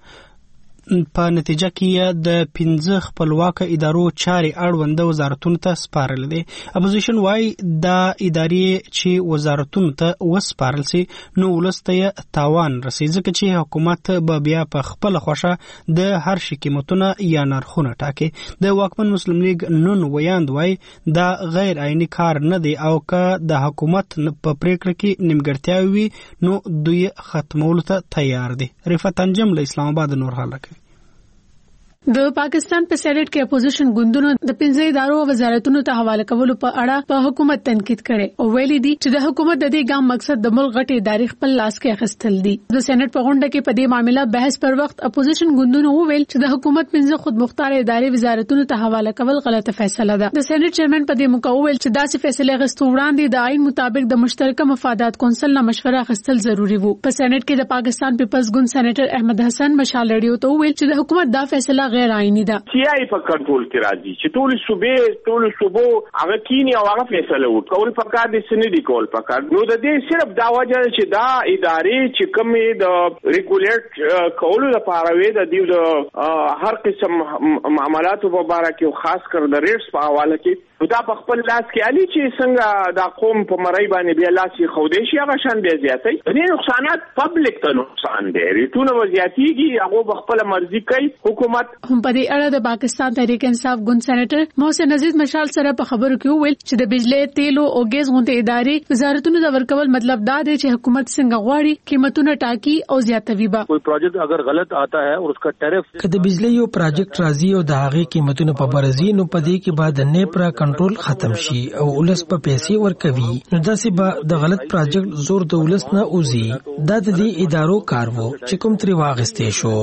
په نتیجه کې د پنځه خپلواک ادارو چاري اړوند وزارتونو ته سپارل دي. اپوزیشن وايي دا ادارې چې وزارتونو ته وسپارل سي نو ولسته تاوان رسي ځکه چې حکومت به بیا په خپل خوښه د هر شي قیمتونه یا نرخونه ټاکي. د واکمن مسلم لیگ نن ویاند وايي دا غیر عیني کار نه دی او که د حکومت په پریکړه کې نیمګړتیاوي وي نو دوی ختمولو ته تیار دي. رفعت انجم له اسلام آباد نور حاله کوي. د پاکستان په سېنات کې اپوزیشن ګوندونو د پنځه ادارو او وزارتونو ته حواله کولو په اړه په حکومت تنقید کړي او ویلي دي چې د حکومت د دې ګام مقصد د ملک غټي ادارې خپل لاس کې اخیستل دي. د سېنات په غونډه کې په دې معاملې بحث پر وخت اپوزیشن ګوندونو وویل چې د حکومت پنځه خود مختار ادارې وزارتونو ته حواله کول غلطه فیصله ده. د سېنات چیرمن په دې موقع وویل چې داسې فیصله غوښتل وړاندې د آئین مطابق د مشترکه مفادات کونسل نه مشوره اخیستل ضروری وو. په سېنات کې د پاکستان پیپلز ګوند سېنیټر احمد حسن مشال رډیو ته وویل چې د حکومت دا فیصله غیر آئینی ده. سی آی په کنټرول کې راځي چې ټول صوبې ټول صوبو هغه کینی او هغه فیصله وکړي پکار دي سندي کول پکار نو د دې صرف دا وجه چې دا ادارې چې کومې د ریګولیټ کولو لپاره وي د دې د هر قسم معاملاتو په اړه کې خاص کر د ریټس په حواله کې دا په خپل لاس کې علي چې څنګه دا قوم په مړی باندې بیا لاس یې خودي شي هغه شان بیا زیاتې دې نقصانات پبلک ته نقصان دی ریټونه وضعیتيږي هغه خپل مرزي کوي. حکومت هم په دې اړه د پاکستان تحریک انصاف ګوند سېنیټر محسن عزیز مشال سره په خبرو کې وویل چې د بجلی تیلو او ګیس غونډې ادارې وزارتونو ته ورکول مطلب دا دی چې حکومت څنګه غواړي قیمتونه ټاکي او زیاتوي. با کوئی پروجیکٹ اگر غلط آتا ہے اور اس کا ټیرف کله بجلی یو پروجیکټ راځي او د هغه قیمتونه په برزي نو په دې کې بعد نه پر کنټرول ختم شي او ولس په پیسې ورکوي نو داسې به د غلط پروجیکټ زور د ولس نه اوزي دا د دې ادارو کار وو چې کوم تری واغستې شو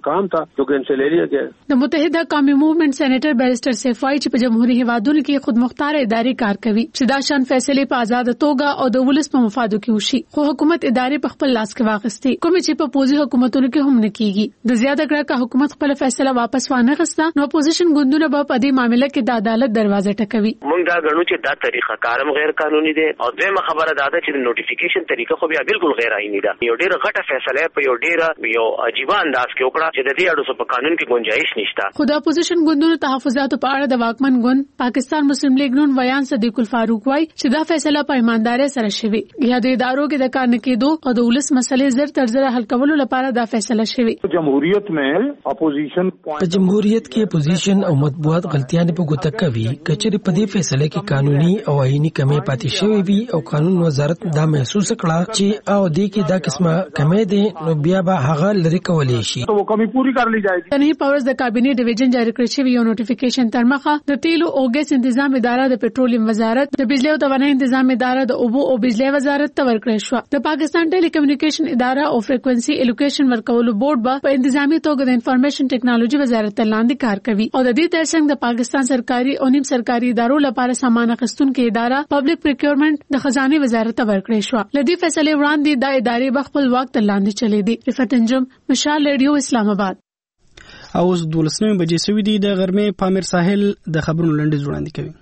د متحده قومي موومېنټ سېنیټر بیرسټر سیفای چې په جمهوریت هیوادونو کې خود مختار ادارې کار کوي چې دا شان فیصله په آزاد توګه او د ولس په مفادو کې وشي خو حکومت ادارې په خپل لاس کې واغستې کوم چې په پوزي حکومتونو کې هم نه کیږي د زیاته کړه که حکومت خپل فیصله واپس وانه غستا نو اپوزیشن ګوندونه به په دې معاملې کې د عدالت دروازه ټکوي موږ دا غنو چې دا طریقه کارم غیر قانوني دي او دغه خبره دا ده چې نوټیفیکیشن طریقه خو بیا بالکل غیر آئینی ده یو ډیر غټه فیصله په یو ډیر یو عجیب انداز کې وکړه چې د دې اړو په قانون کې گنجائش نشته خو د اپوزیشن ګوندونو تحفظاتو په اړه د واکمن ګوند پاکستان مسلم لیگ نون ویان صدیق الفاروق وايي چې دا فیصله په ایماندارۍ سره شوی یا د ادارو کې د کار نه کېدو او د ولس مسلې زر تر زر حل کولو لپاره دا فیصله شوی جمهوریت में اپوزیشن په جمهوریت کې اپوزیشن او مطبوعات غلطیاں په ګوته کوي کچې په دې فیصله کې قانوني او آئینی کمی پاتې شوی وي او قانون وزارت دا محسوس کړه چې او دې کې دا قسمه کمی ده نو بیا به هغه لری کولای شي تو کمی پوری کر لی جائے تنهي پاورز د کابینه ډیویژن جاری کړی شوی یو نوټیفیکیشن تر مخه د تیلو او ګیس تنظیم اداره د پټرولیم وزارت د بجلی او توانایي تنظیم اداره د اوبو او بجلی وزارت ته ورکړی شو د پاکستان ټیلی کمیونیکیشن اداره او فریکوئنسي الوکیشن ورکولو بورډ به په انتظامی توګه د انفارمیشن ټیکنالوژي وزارت ته لاندې کار کوي او د دې ترڅنګ د پاکستان سرکاري او نیم سرکاري ادارو لپاره سامان اخیستونکو اداره پبلک پریکیورمنت د خزانه وزارت ته ورکړی شو لدی فیصله وړاندې د ادارې بخپل وخت لاندې چلی دي رفعت انجم مشال ریډیو اسلام آباد او اوس دولسمه بجې سوي دي د غرمې پامیر ساحل د خبرونو لنډیز وړاندې کوي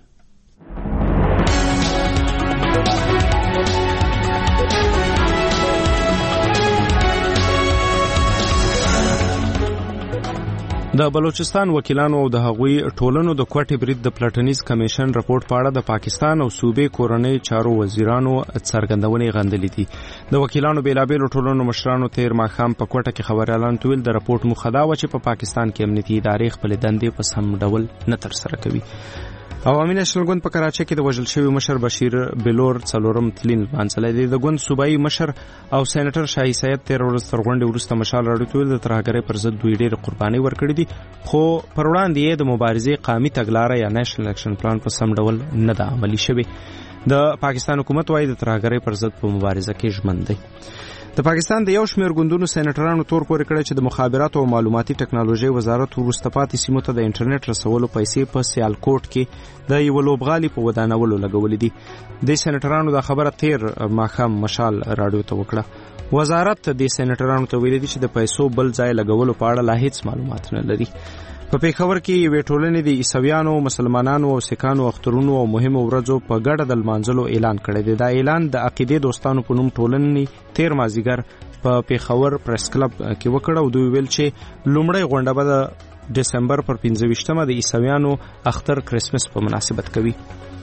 د بلوچستان وکیلانو او د هغوی ټولنو د کوټې برید د پلټنیز کمیشن راپورټ په اړه د پاکستان او صوبې کورنۍ چارو وزیرانو څرګندونې غندلې دي د وکیلانو بیلابېلو ټولنو مشرانو تیر ماښام په کوټه کې خبريالانو ته ویل د راپورټ موخه دا وه چې په پاکستان کې امنیتي ادارې خپلې دندې په سم ډول نه ترسره کوي عوامي نېشنل ګوند په کراچۍ کې د وژل شوي مشر بشیر بلور څلورم تلین لمانځلی دی د ګوند صوبایي مشر او سېنیټر شاهي سید تېره ورځ تر غونډې وروسته مشال راډیو ته ویل د ترهګرۍ پر ضد دوی ډېرې قربانۍ ورکړي دي خو پر وړاندې یې د مبارزې قامي تګلاره یا نیشنل اکشن پلان په سم ډول نه ده عملي شوې د پاکستان حکومت وايي د ترهګرۍ پر ضد په مبارزه کې ژمن دی د پاکستان د یو شمېر ګوندونو سېنیټرانو تور پورې کړی چې د مخابراتو او معلوماتي ټکنالوژۍ وزارت وروسته پاتې سیمو ته د انټرنیټ رسولو پیسې په سیالکوټ کې د یوه لوبغالي په ودانولو لګولې دي د سېنیټرانو دا خبره تیر ماښام مشال راډیو ته وکړه وزارت د سېنیټرانو ته ویلي دي چې د پیسو بل ځای لګولو په اړه لا هیڅ معلومات نه لري په پیښور کې یوې ټولنې د عیسویانو مسلمانانو او سیکانو اخترونو او مهمو ورځو په ګډه د لمانځلو اعلان کړی دی دا اعلان د عقیدې دوستانو په نوم ټولنې تیر مازدیګر په پیښور پریس کلب کې وکړه او دوی ویل چې لومړی غونډه به د ډسمبر پر پنځه ویشتمه د عیسویانو اختر کرسمس په مناسبت کوي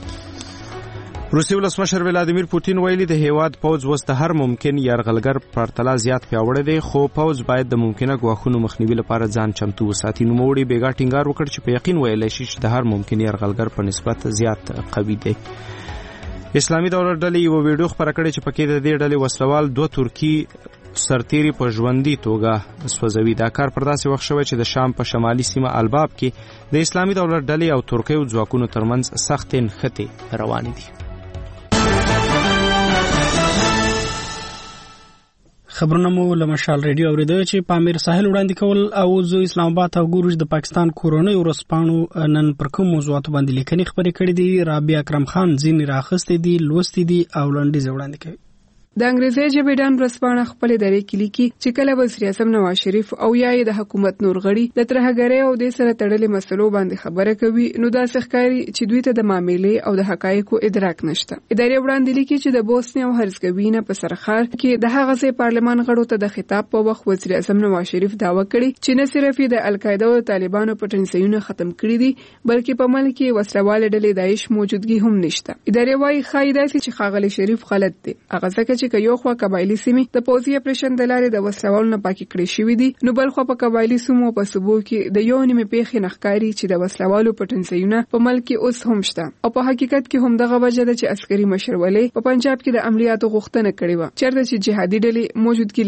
روسي ولسمشر ولادیمیر پوتین ویلي د هیواد پوځ اوس د هر ممکن یرغلګر پرتله زیات پیاوړی دی خو پوځ باید د ممکنه ګواښونو مخنیوي لپاره ځان چمتو وساتي نوموړي بیګا ټینګار وکړ چې په یقین ویلی شي چې د هر ممکن یرغلګر په نسبت زیات قوي دی اسلامي دولت ډلې یوه ویډیو خپره کړې چې پکې د دې ډلې وسلوال دوه ترکي سرتیري په ژوندي توګه سوځوي دا کار پر داسې وخت شوی چې د شام په شمالي سیمه الباب کې د اسلامي دولت ډلې او ترکیو ځواکونو ترمنځ سختې نښتې روانې دي خبرونه مو له مشال ریډیو اوریدل چې پامیر ساحل وړاندې کول او زه اسلام آباد او ګورج د پاکستان کورونی ورسپانو نن پر کوم موضوعات باندې لیکنې خبرې کړې دي رابعه اکرم خان ځینې راخستې دي لوستې دي او لنډیز وړاندې کوي د انګریزي ژبې ډان ورځپاڼه خپلې درې کې لیکي چې کله وزیر اعظم نواز شریف او یا د حکومت نور غړي د ترهګرۍ او د سره تړلې مسلو باندې خبره کوي نو دا ښکاري چې دوی ته د معاملې او د حقایقو ادراک نشته ادارې وړاندې لیکي چې د بوسنیا او هرزګوینه په سرخار کې د هغه ځای پارلمان غړو ته د خطاب په وخت وزیر اعظم نواز شریف داوا کړی چې نه صرف د القاعده او طالبانو پټنسیونه ختم کړي دي بلکې په ملک کې وسلواله ډلې داعش موجودګي هم نشته ادارې وايي خایدا چې خاغلی شریف غلط دی هغه ځکه چې یو خو قبایلی سیمې د پوځي اپریشن د لارې د وسلوالو نه پاکي کړې شوې دي نو بل خو په قبایلی سیمو په صوبو کې د یو نیمه پیښې نخکاری چې د وسلوالو پټنسیونه په ملک کې اوس هم شته او په حقیقت کې هم دغه وجه ده چې عسکري مشرولې په پنجاب کې د عملیاتو غوښتنه کړې و چېرته چې جهادي ډلې موجودګي لري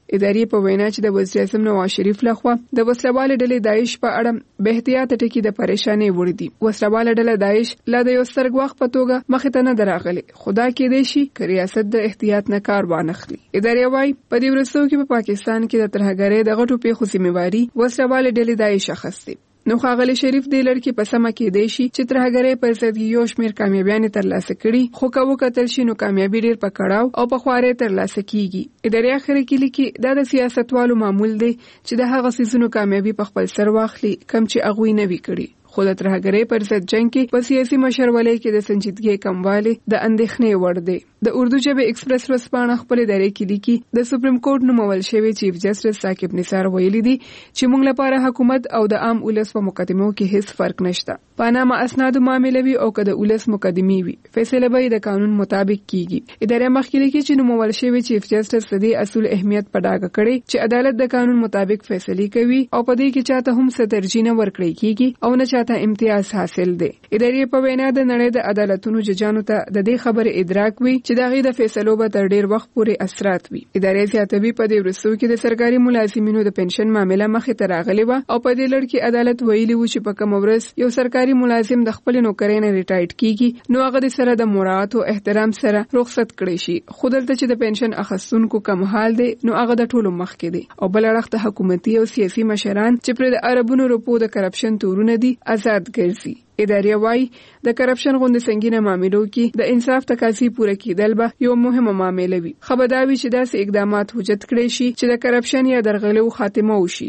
ادارې په وینا چې د وزیر اعظم نواز شریف لخوا د وسلوال ډلې داعش په اړه به احتیاط ټکی د پریشانی وړ دي. وسلوال ډله داعش لا د یو سترګوخ په توګه مخ ته نه دراغلي، خدا کې دی شي که ریاست د احتیاط نه کار وانخلي. ادارې وايي په دې ورځو کې په پاکستان کې د ترهګرۍ د غټو پیښو ذمہواری وسلوال ډلې داعش اخیستې. نو ښاغلی شریف دې لړ کې په سمه کې دی شي چې ترهګرۍ پر ضد یو شمېر کامیابیانې ترلاسه کړي، خو که وکتل شي نو کامیابي ډېر په کړاو او په خوارۍ ترلاسه کیږي. ادارې اخر کې لیکي دا د سیاستوالو معمول دی چې د هغه څیزونو کامیابي په خپل سر واخلي کم چې هغوی نه وي کړي. خو د ترهګرۍ پر ضد جنگ کې په سیاسي مشرولۍ کې د سنجیدګۍ کموالی د اندېښنې وړ دی. د اردو ژبې ایکسپریس ورځپاڼه خپل ادارې کې لیکي د سپریم کورټ نومول شوی چیف جسټس ثاقب نثار ویلي دي چې موږ لپاره حکومت او د عام ولس په مقدمو کې هیڅ فرق نشته. پاناما اسنادو معاملې وي او که د ولس مقدمې وي فیصله به د قانون مطابق کیږي. ادارې مخکې لیکي چې نومول شوی چیف جسټس د دې اصول اهمیت په ډاګه کړی چې عدالت د قانون مطابق فیصله کوي او په دې کې چاته هم څه ترجیح نه ورکړی کیږي او نه چاته امتیاز حاصل دی. ادارې په وینا د نړۍ د عدالتونو ججانو ته د دې خبرې ادراک وي چې د هغې د فیصلو به تر ډیر وخت پورې اثرات وي. ادارې زیاتوي په دې وروستیو کې د سرکاري ملازمینو د پنشن معامله مخې ته راغلې وه او په دې لړ کې عدالت ویلي و چې په کومه ورځ یو سرکاري ملازم د خپلې نوکرۍ نه ریټایرډ کیږي نو هغه د سره د مراعات او احترام سره رخصت کړی شي. خو دلته چې د پنشن اخیستونکو کم حال دی نو هغه د ټولو مخکې دی او بل اړخ ته حکومتي او سیاسي مشران چې پر د عربونو روپو د کرپشن تورونه دي آزاد ګرځي. ادارې وايي د کرپشن غوندې سنگینه معاملو کې د انصاف تقاضي پوره کیدل به یو مهمه معامله وي. خبرداوي چې داسې اقدامات حجت کړي شي چې د کرپشن یا درغلو خاتمه وشي.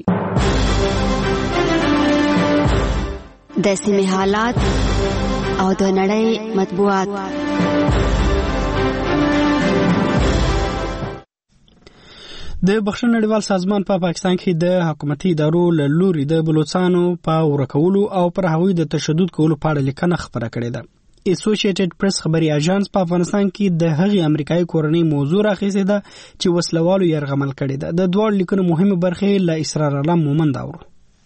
د سیمې حالات او د نړۍ مطبوعات. د بخښنې نړیوال سازمان په پا پاکستان کې د حکومتي ادارو له لوري د بلوچستانو په ورکولو او پر هغوی د تشدد کولو په اړه لیکنه خپره کړې ده. اسوسییټډ پریس خبري اژانس په افغانستان کې د هغې امریکایي کورنۍ موضوع راخیستې ده چې وسلوالو یرغمل کړې ده. د دواړو لیکنو مهمه برخې له اسرار الله مومند اورو.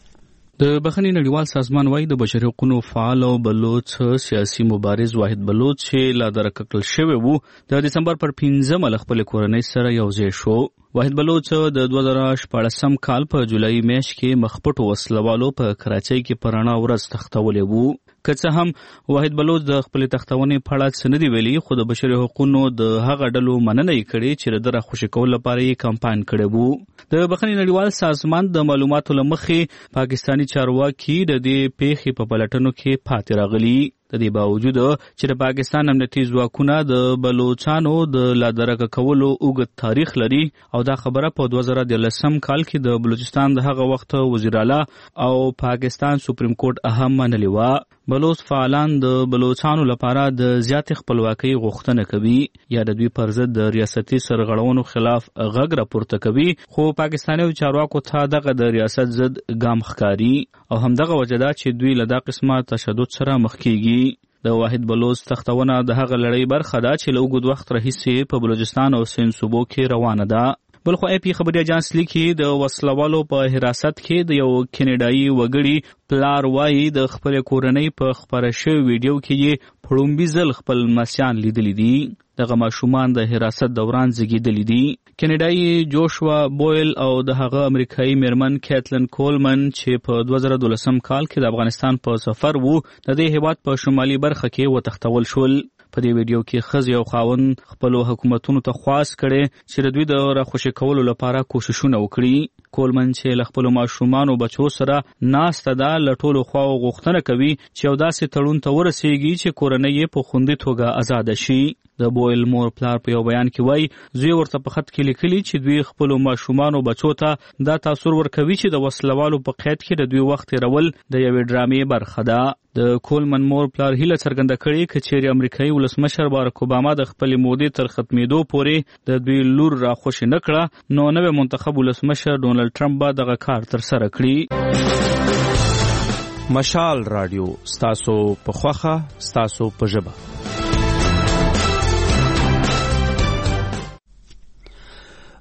د بخښنې نړیوال سازمان وايي د بشري حقوقو فعال او بلوچ سیاسي مبارز واحد بلوچ چې لا درککل شوی وو د دسمبر پر پنځمه له خپل کورنۍ سره یوځای شو. واحد بلوچ د دوه زره شپاړسم کال په جولای میاشت کې مخپټو وسلوالو په کراچۍ کې په رڼا ورځ تختولې وو. که څه هم واحد بلوچ د خپل تختونې په اړه څه نه دی ویلي خو د بشري حقوقو د هغه ډلو مننه یې کړې چې د راخوشي کولو لپاره یې کمپاین کړی وو. د بخښنې نړیوال سازمان د معلوماتو له مخې پاکستاني چارواکي د دې پیښې په پلټنو کې پاتې راغلي. د دې باوجود چې د پاکستان امنیتي ځواکونه د بلوچستانو د لادرکه کولو اوږد تاریخ لري او دا خبره په دوه زره دولسم کال کې د بلوچستان د هغه وخت وزیر اعلی او پاکستان سپریم کورټ اهم منلې وه. بلوچ فعالان د بلوچستانو لپاره د زیاتې خپلواکۍ غوښتنه کوي یا د دوی پر ضد د ریاستي سرغړونو خلاف غږ راپورته کوي خو پاکستاني چارواکو ته دغه د ریاست ضد ګام ښکاري او همدغه وجه ده چې دوی له دا قسمه تشدد سره مخ کیږي. د واحد بلوچ تختونه د هغه لړۍ برخه ده چې له اوږد وخت راهیسې په بلوچستان او سند صوبو کې روانه ده. بلخو ای پی خبري اژانس لیکي د وسلوالو په حراست کې د یو کینیډایي وګړي پلار وایي د خپل کورنۍ په خبره شوی ویډیو کې یې پړومبي ځل خپل مسیان لیدلی دي. دغه ماشومان د حراست دوران زیږیدلي دي. کینیډایي جوشوا بویل او د هغه امریکایي میرمن کیتلن کولمن چې په دوه زره دولسم کال کې د افغانستان په سفر وو د دې هیواد په شمالي برخه کې وتښتول شول. په دې ویډیو کې ښځې او خاوند خپلو حکومتونو ته خواست کړی چې د دوی د راخوشي کولو لپاره کوششونه وکړي. کولمن چې له خپلو ماشومانو بچو سره ناسته ده له ټولو خواو غوښتنه کوي چې یو داسې تړون ته ورسیږي چې کورنۍ یې په خوندي توګه ازاده شي. د بویل مور پلار په یو بیان کې وایي زوی ورته په خط کې لیکلي چې دوی خپلو ماشومانو بچو ته دا تاثر ورکوي چې د وسلوالو په قید کې د دوی وخت تېرول د یوې ډرامې برخه ده. د کولمن مور پلار هیله څرګنده کړې که چیرې امریکایي ولسمشر بارک اوباما د خپلې مودې تر ختمېدو پورې د دوی لور راخوشي نه کړه نو نوی منتخب ولسمشر ډونالډ ټرمپ به دغه کار ترسره کړي. مشال رادیو ستاسو په خوښه ستاسو په ژبه.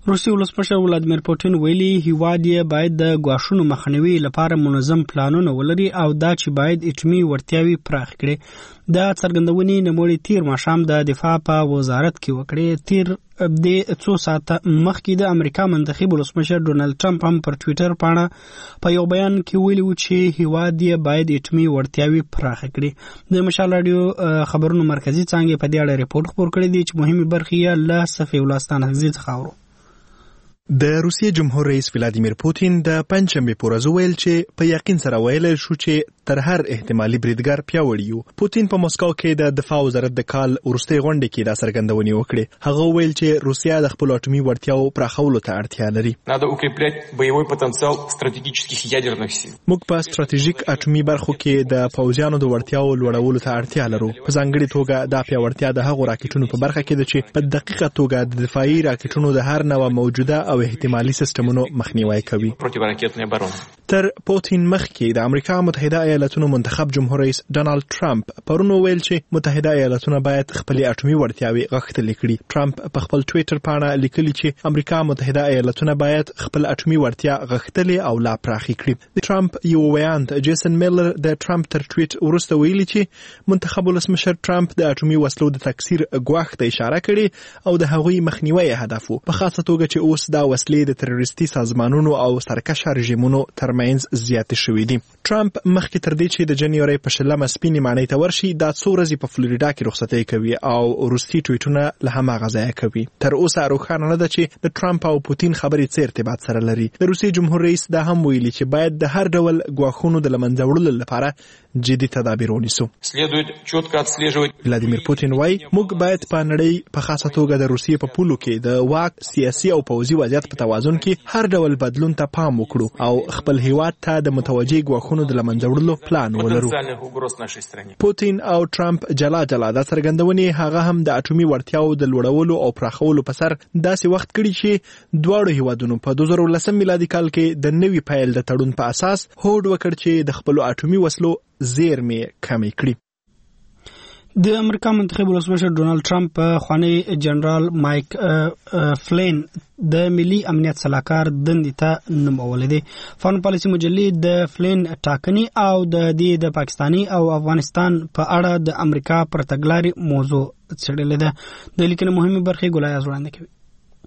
روسي ولسمشر ولادیمیر پوتین ویلي هیواد یې باید د ګواښونو مخنیوي لپاره منظم پلانونه ولري او دا چې باید اټومي وړتیاوې پراخ کړي. دا څرګندونې نوموړي تیر ماښام د دفاع په وزارت کې وکړې. تیر د څو ساعته مخکې د امریکا منتخب ولسمشر ډونالد ټرمپ هم پر ټویټر باندې په یو بیان کې ویلي و چې هیواد یې باید اټومي وړتیاوې پراخ کړي. د مشال رادیو خبرونو مرکزي څانګې په دې اړه ریپورت خپور کړی دی چې مهمه برخه یې له صفي ولستان حزب څخه اورو. د روسیې جمهور رئیس ولادیمیر پوتین د پنځمبه پر ورځ ویل چې په یقین سره ویل شو چې تر هر احتمالي بریدګر پیاوړی یو. پوتین په مسکو کې د دفاع وزارت د کال وروستي غونډې کې دا څرګندونې وکړې. هغه ویل چې روسیا د خپل اټومي وړتیاو پراخولو ته اړتیا لري. надо укреплять боевой потенциал стратегических ядерных сил. موږ په ستراتیژیک اټومي برخو کې د پوځیانو د وړتیاو لوړولو ته اړتیا لرو. په ځانګړي توګه دا پیاوړتیا د هغو راکټونو په برخه کې ده چې په دقیقه توګه د دفاعي راکټونو د هر نوع موجوده او احتمالي سیستمونو مخنیوي کوي. противоракетной обороны. تر پوتین مخکې د امریکا متحده ایالاتونو منتخب جمهور رئیس ډونالد ټرمپ پرون ویل چې متحده ایالاتونه باید خپل اټومي وړتیاوې غښتلې کړي. ټرمپ په خپل ټویټر باندې لیکلي چې امریکا متحده ایالاتونه باید خپل اټومي وړتیا غښتلې او لا پراخې کړي. د ټرمپ یو ویاند جیسن میلر د ټرمپ تر ټویټ وروسته ویلي چې منتخب ولسمشر ټرمپ د اټومي وسلو د تکثیر ګواښ ته اشاره کړې او د هغوی مخنیوي هدف وو، په خاصه توګه چې اوس دا وسلې د تروریستي سازمانونو او سرکشه رژیمونو ترمنځ زیات شوې دي. ټرمپ مخکې تر دې چې د جنوري په شلمه سپینې ماڼۍ ته ورشي دا څو ورځې په فلوریدا کې رخصتۍ کوي او روسي ټویټونه له هماغه ځایه کوي. تر اوسه روښانه نه ده چې د ټرمپ او پوتین خبرې څه ارتباط سره لري. د روسي جمهور رئیس دا هم ویلي چې باید د هر ډول ګواښونو د لمنځه وړلو لپاره جدي تدابیر ونیسو. ولادیمیر پوتین وایي موږ باید په نړۍ په خاصه توګه د روسیې په پولو کې د واک، سیاسي او پوځي وضعیت په توازن کې هر ډول بدلون ته پام وکړو او خپل هیواد ته د متوجه ګواښونو د لمنځه وړلو پلان ولرو. پوتین او ټرمپ جلا جلا دا څرګندونې هغه هم د اټومي وړتیاو د لوړولو او پراخولو په سر داسې وخت کړي چې دواړو هیوادونو په دوه زره ولسم میلادي کال کې د نوي پیل د تړون په اساس هوډ وکړ چې د خپل اټومي وسلو زیرمې کمې کړي. د امریکا منتخب ولسمشر ډونالد ټرمپ په خوانی جنرال مایک فلین د ملي امنیت صلاحکار دندې ته نومول دي. فارن پالیسي مجلې د فلین ټاکنی او د دې د پاکستاني او افغانستان په اړه د امریکا پر تګلارې موضوع څېړلې ده. د لیکنې مهمه برخه ګولای ازوړاندې کوي.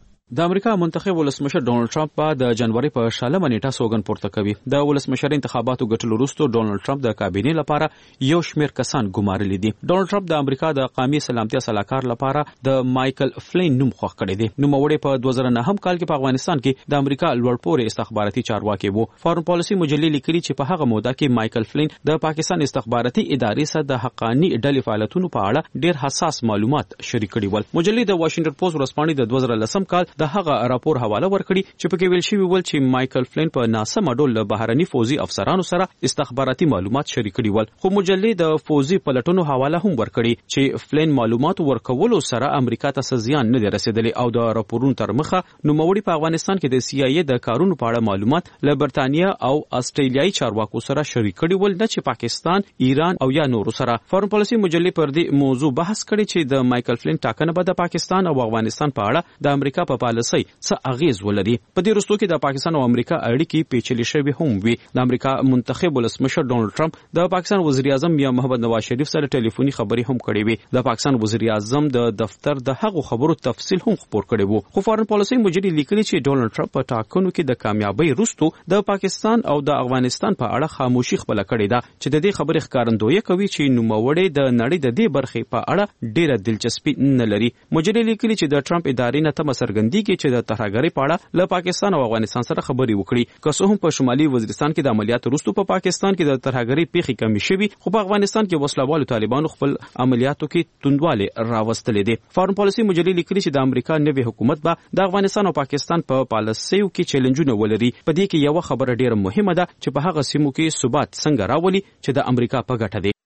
د امریکا منتخب ولسمشر ډونالد ټرمپ په د جنوري په شلمه نیټه سوګن پورته کوي. د ولسمشر انتخاباتو ګټلو وروسته ډونالد ټرمپ د کابینې لپاره یو شمېر کسان ګمارلي دي. ډونالد ټرمپ د امریکا د قومي سلامتیا صلاحکار لپاره د مایکل فلین نوم خوښ کړی دی. نوموړی په دوه زره نهم کال کې په افغانستان کې د امریکا لوړپوړي استخباراتي چارواکي وو. فارن پالیسي مجلې لیکلي چې په هغه موده کې مایکل فلین د پاکستان استخباراتي ادارې سره د حقاني ډلې فعالیتونو په اړه ډېر حساس معلومات شریک کړي ول. مجلې د واشنگټن پوسټ ورځپاڼې د دوه زره لسم کال د هغه راپور حواله ورکړي چې پکې ویل شوی ول چې مایکل فلین په ناسمه ډول له بهرني فوزي افسرانو سره استخباراتي معلومات شریک کړي ول. خو مجلې د فوزي پلټنو حواله هم ورکړي چې فلین معلومات ورکولو سره امریکا ته زیان نه دی رسیدلی او د راپورونو تر مخه نوموړي په افغانستان کې د سی آی ای د کارونو په اړه معلومات له برتانیا او استرالیایي چارواکو سره شریک کړي ول، نه چې پاکستان، ایران او یا نورو سره. فارن پالیسي مجلې پر دې موضوع بحث کړي چې د مایکل فلین ټاکنه به د پاکستان او افغانستان په اړه د امریکا په پالیسۍ څه اغیز ولري. په دې وروستو کې د پاکستان او امریکا اړیکې پیچلې شوې هم وي. د امریکا منتخب ولسمشر ډونالد ټرمپ د پاکستان وزیر اعظم میا محمد نواز شریف سره ټلیفوني خبرې هم کړې وي. د پاکستان وزیر اعظم د دفتر د هغو خبرو تفصیل هم خبر کړی وو. خو فارن پالیسي مجلې لیکلي چې ډونالد ټرمپ په ټاکنو کې د کامیابی وروسته د پاکستان او د افغانستان په اړه خاموشي خپل کړې ده چې د دې خبرې ښکارندویي کوي چې نوموړی د نړۍ د دې برخې په اړه ډیره دلچسپي نه لري. مجلې لیکلي چې د ټرمپ ادارې نه تم سرګندېږي چې د ترهګرۍ په اړه له پاکستان او افغانستان سره خبرې وکړي. که څه هم په شمالي وزیرستان کې د عملیاتو وروسته په پاکستان کې د ترهګرۍ پیښې کمې شوي، خو په افغانستان کې وسلوالو طالبانو خپل عملیاتو کې توندوالی راوستلې دي. فارن پالیسي مجلې لیکلي چې د امریکا نوی حکومت به د افغانستان او پاکستان په پالیسیو کې چیلنجونه ولري. په دې کې یو خبره ډیره مهمه ده چې په هغه سیمو کې ثبات څنګه راولي چې د امریکا په ګټه دی.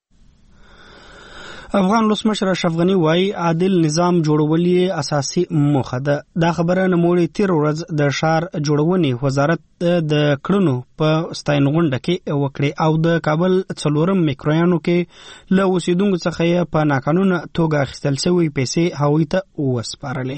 افغان ولسمشر اشرف غنی وایي عادل نظام جوړول یې اساسي موخه ده. دا خبره نوموړي تیر ورځ د ښار جوړونې وزارت د کړنو په ستاین غونډه کې وکړې او د کابل څلورم میکرویانو کې له اوسیدونکو څخه په ناقانونه توګه اخیستل شوی پیسې هغوی ته وسپارلې.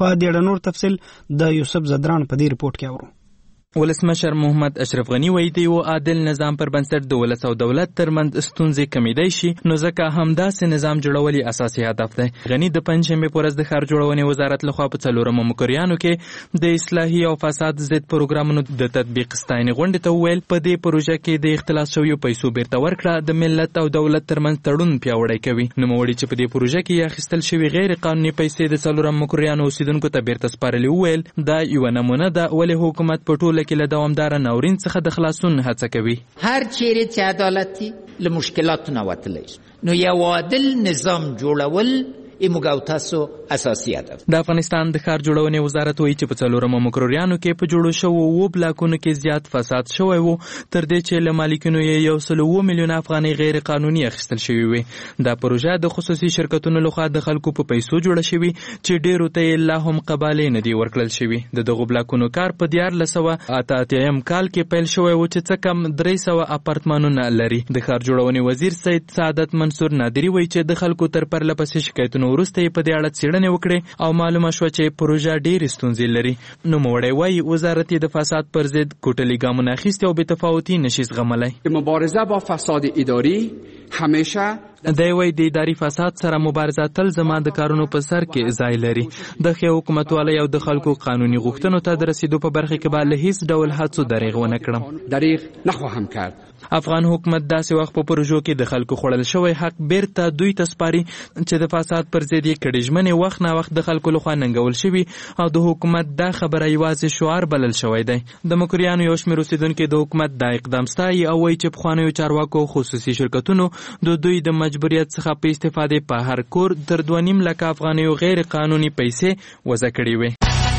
په دې اړه نور تفصیل د یوسف زدران په دې رپورت کې اورو. ولسمشر محمد اشرف غنی وایي د یو عادل نظام پر بنسټ د ولس او دولت ترمنځ ستونزې کمیدای شي، نو ځکه همداسې نظام جوړول یې اساسي هدف دی. غنی د پنځشنبې په ورځ د ښار جوړونې وزارت لخوا په څلورمه مقرریانو کې د اصلاحي او فساد ضد پروګرامونو د تطبیق ستاینې غونډې ته وویل په دې پروژه کې د اختلاس شویو پیسو بیرته ورکړه د ملت او دولت ترمنځ تړون پیاوړی کوي. نوموړي چې په دې پروژه کې اخیستل شوي غیر قانوني پیسې د څلورم مقرریانو اوسیدونکو ته بیرته سپارلې وویل دا یوه نمونه ده ولې حکومت په ټوله کې له دوامداره ناورین څخه د خلاصون هڅه کوي. هر چیرې چې عدالتي له مشکلاتو نه وتلی نو یو عادل نظام جوړول ایموږ او تاسو اساسي هدف. د افغانستان د ښار جوړونې وزارت وایي چې په څلورمه مقرریانو کې په جوړو شوو اووه بلاکونو کې زیات فساد شوی و، تر دې چې له مالکینو یې یو سل اووه میلیونه افغانۍ غیر قانوني اخیستل شوي وې. دا پروژه د خصوصي شرکتونو لخوا د خلکو په پیسو جوړه شوي چې ډېرو ته یې لا هم قبالې نه دي ورکړل شوي. د دغو بلاکونو کار په دیارلس سوه اته اتیایم کال کې پیل شوی و چې څه کم درې سوه اپارتمانونه لري. د ښار جوړونې وزیر سید سعادت منصور نادري وایي چې د خلکو تر پرله پسې شکایتونو وروسته یې په دې اړه څېړنې وکړې او معلومه شوه چې پروژه ډېرې ستونزې لري. نوموړی وایي وزارت یې د فساد پر ضد کوټلي ګامونه اخیستي او بې تفاوتي نشي زغملی. مبارزه با فساد اداري همیشه دی وایي د اداري فساد سره مبارزه تل زما د کارونو په سر کې ځای لري. د ښې حکومتوالۍ او د خلکو قانوني غوښتنو ته د رسیدو په برخه کې به له هیڅ ډول هڅو دریغ ونه کړم. دریغ نخواهم کرد. افغان حکومت داسې وخت په پروژو کې د خلکو خوړل شوی حق بیرته دوی ته سپاري چې د فساد پر ضد یې کړې ژمنې وخت نا وخت د خلکو لخوا ننګول شوي او د حکومت دا خبره یوازې شعار بلل شوی دی. د مقریانو یو شمېر اوسېدونکي د حکومت دا اقدام ستایي او وایي چې پخوانیو چارواکو خصوصي شرکتونو د دوی د مجبوریت څخه په استفادې په هر کور تر دوه نیم لکه افغانیو غیر قانوني پیسې وضع کړې وې.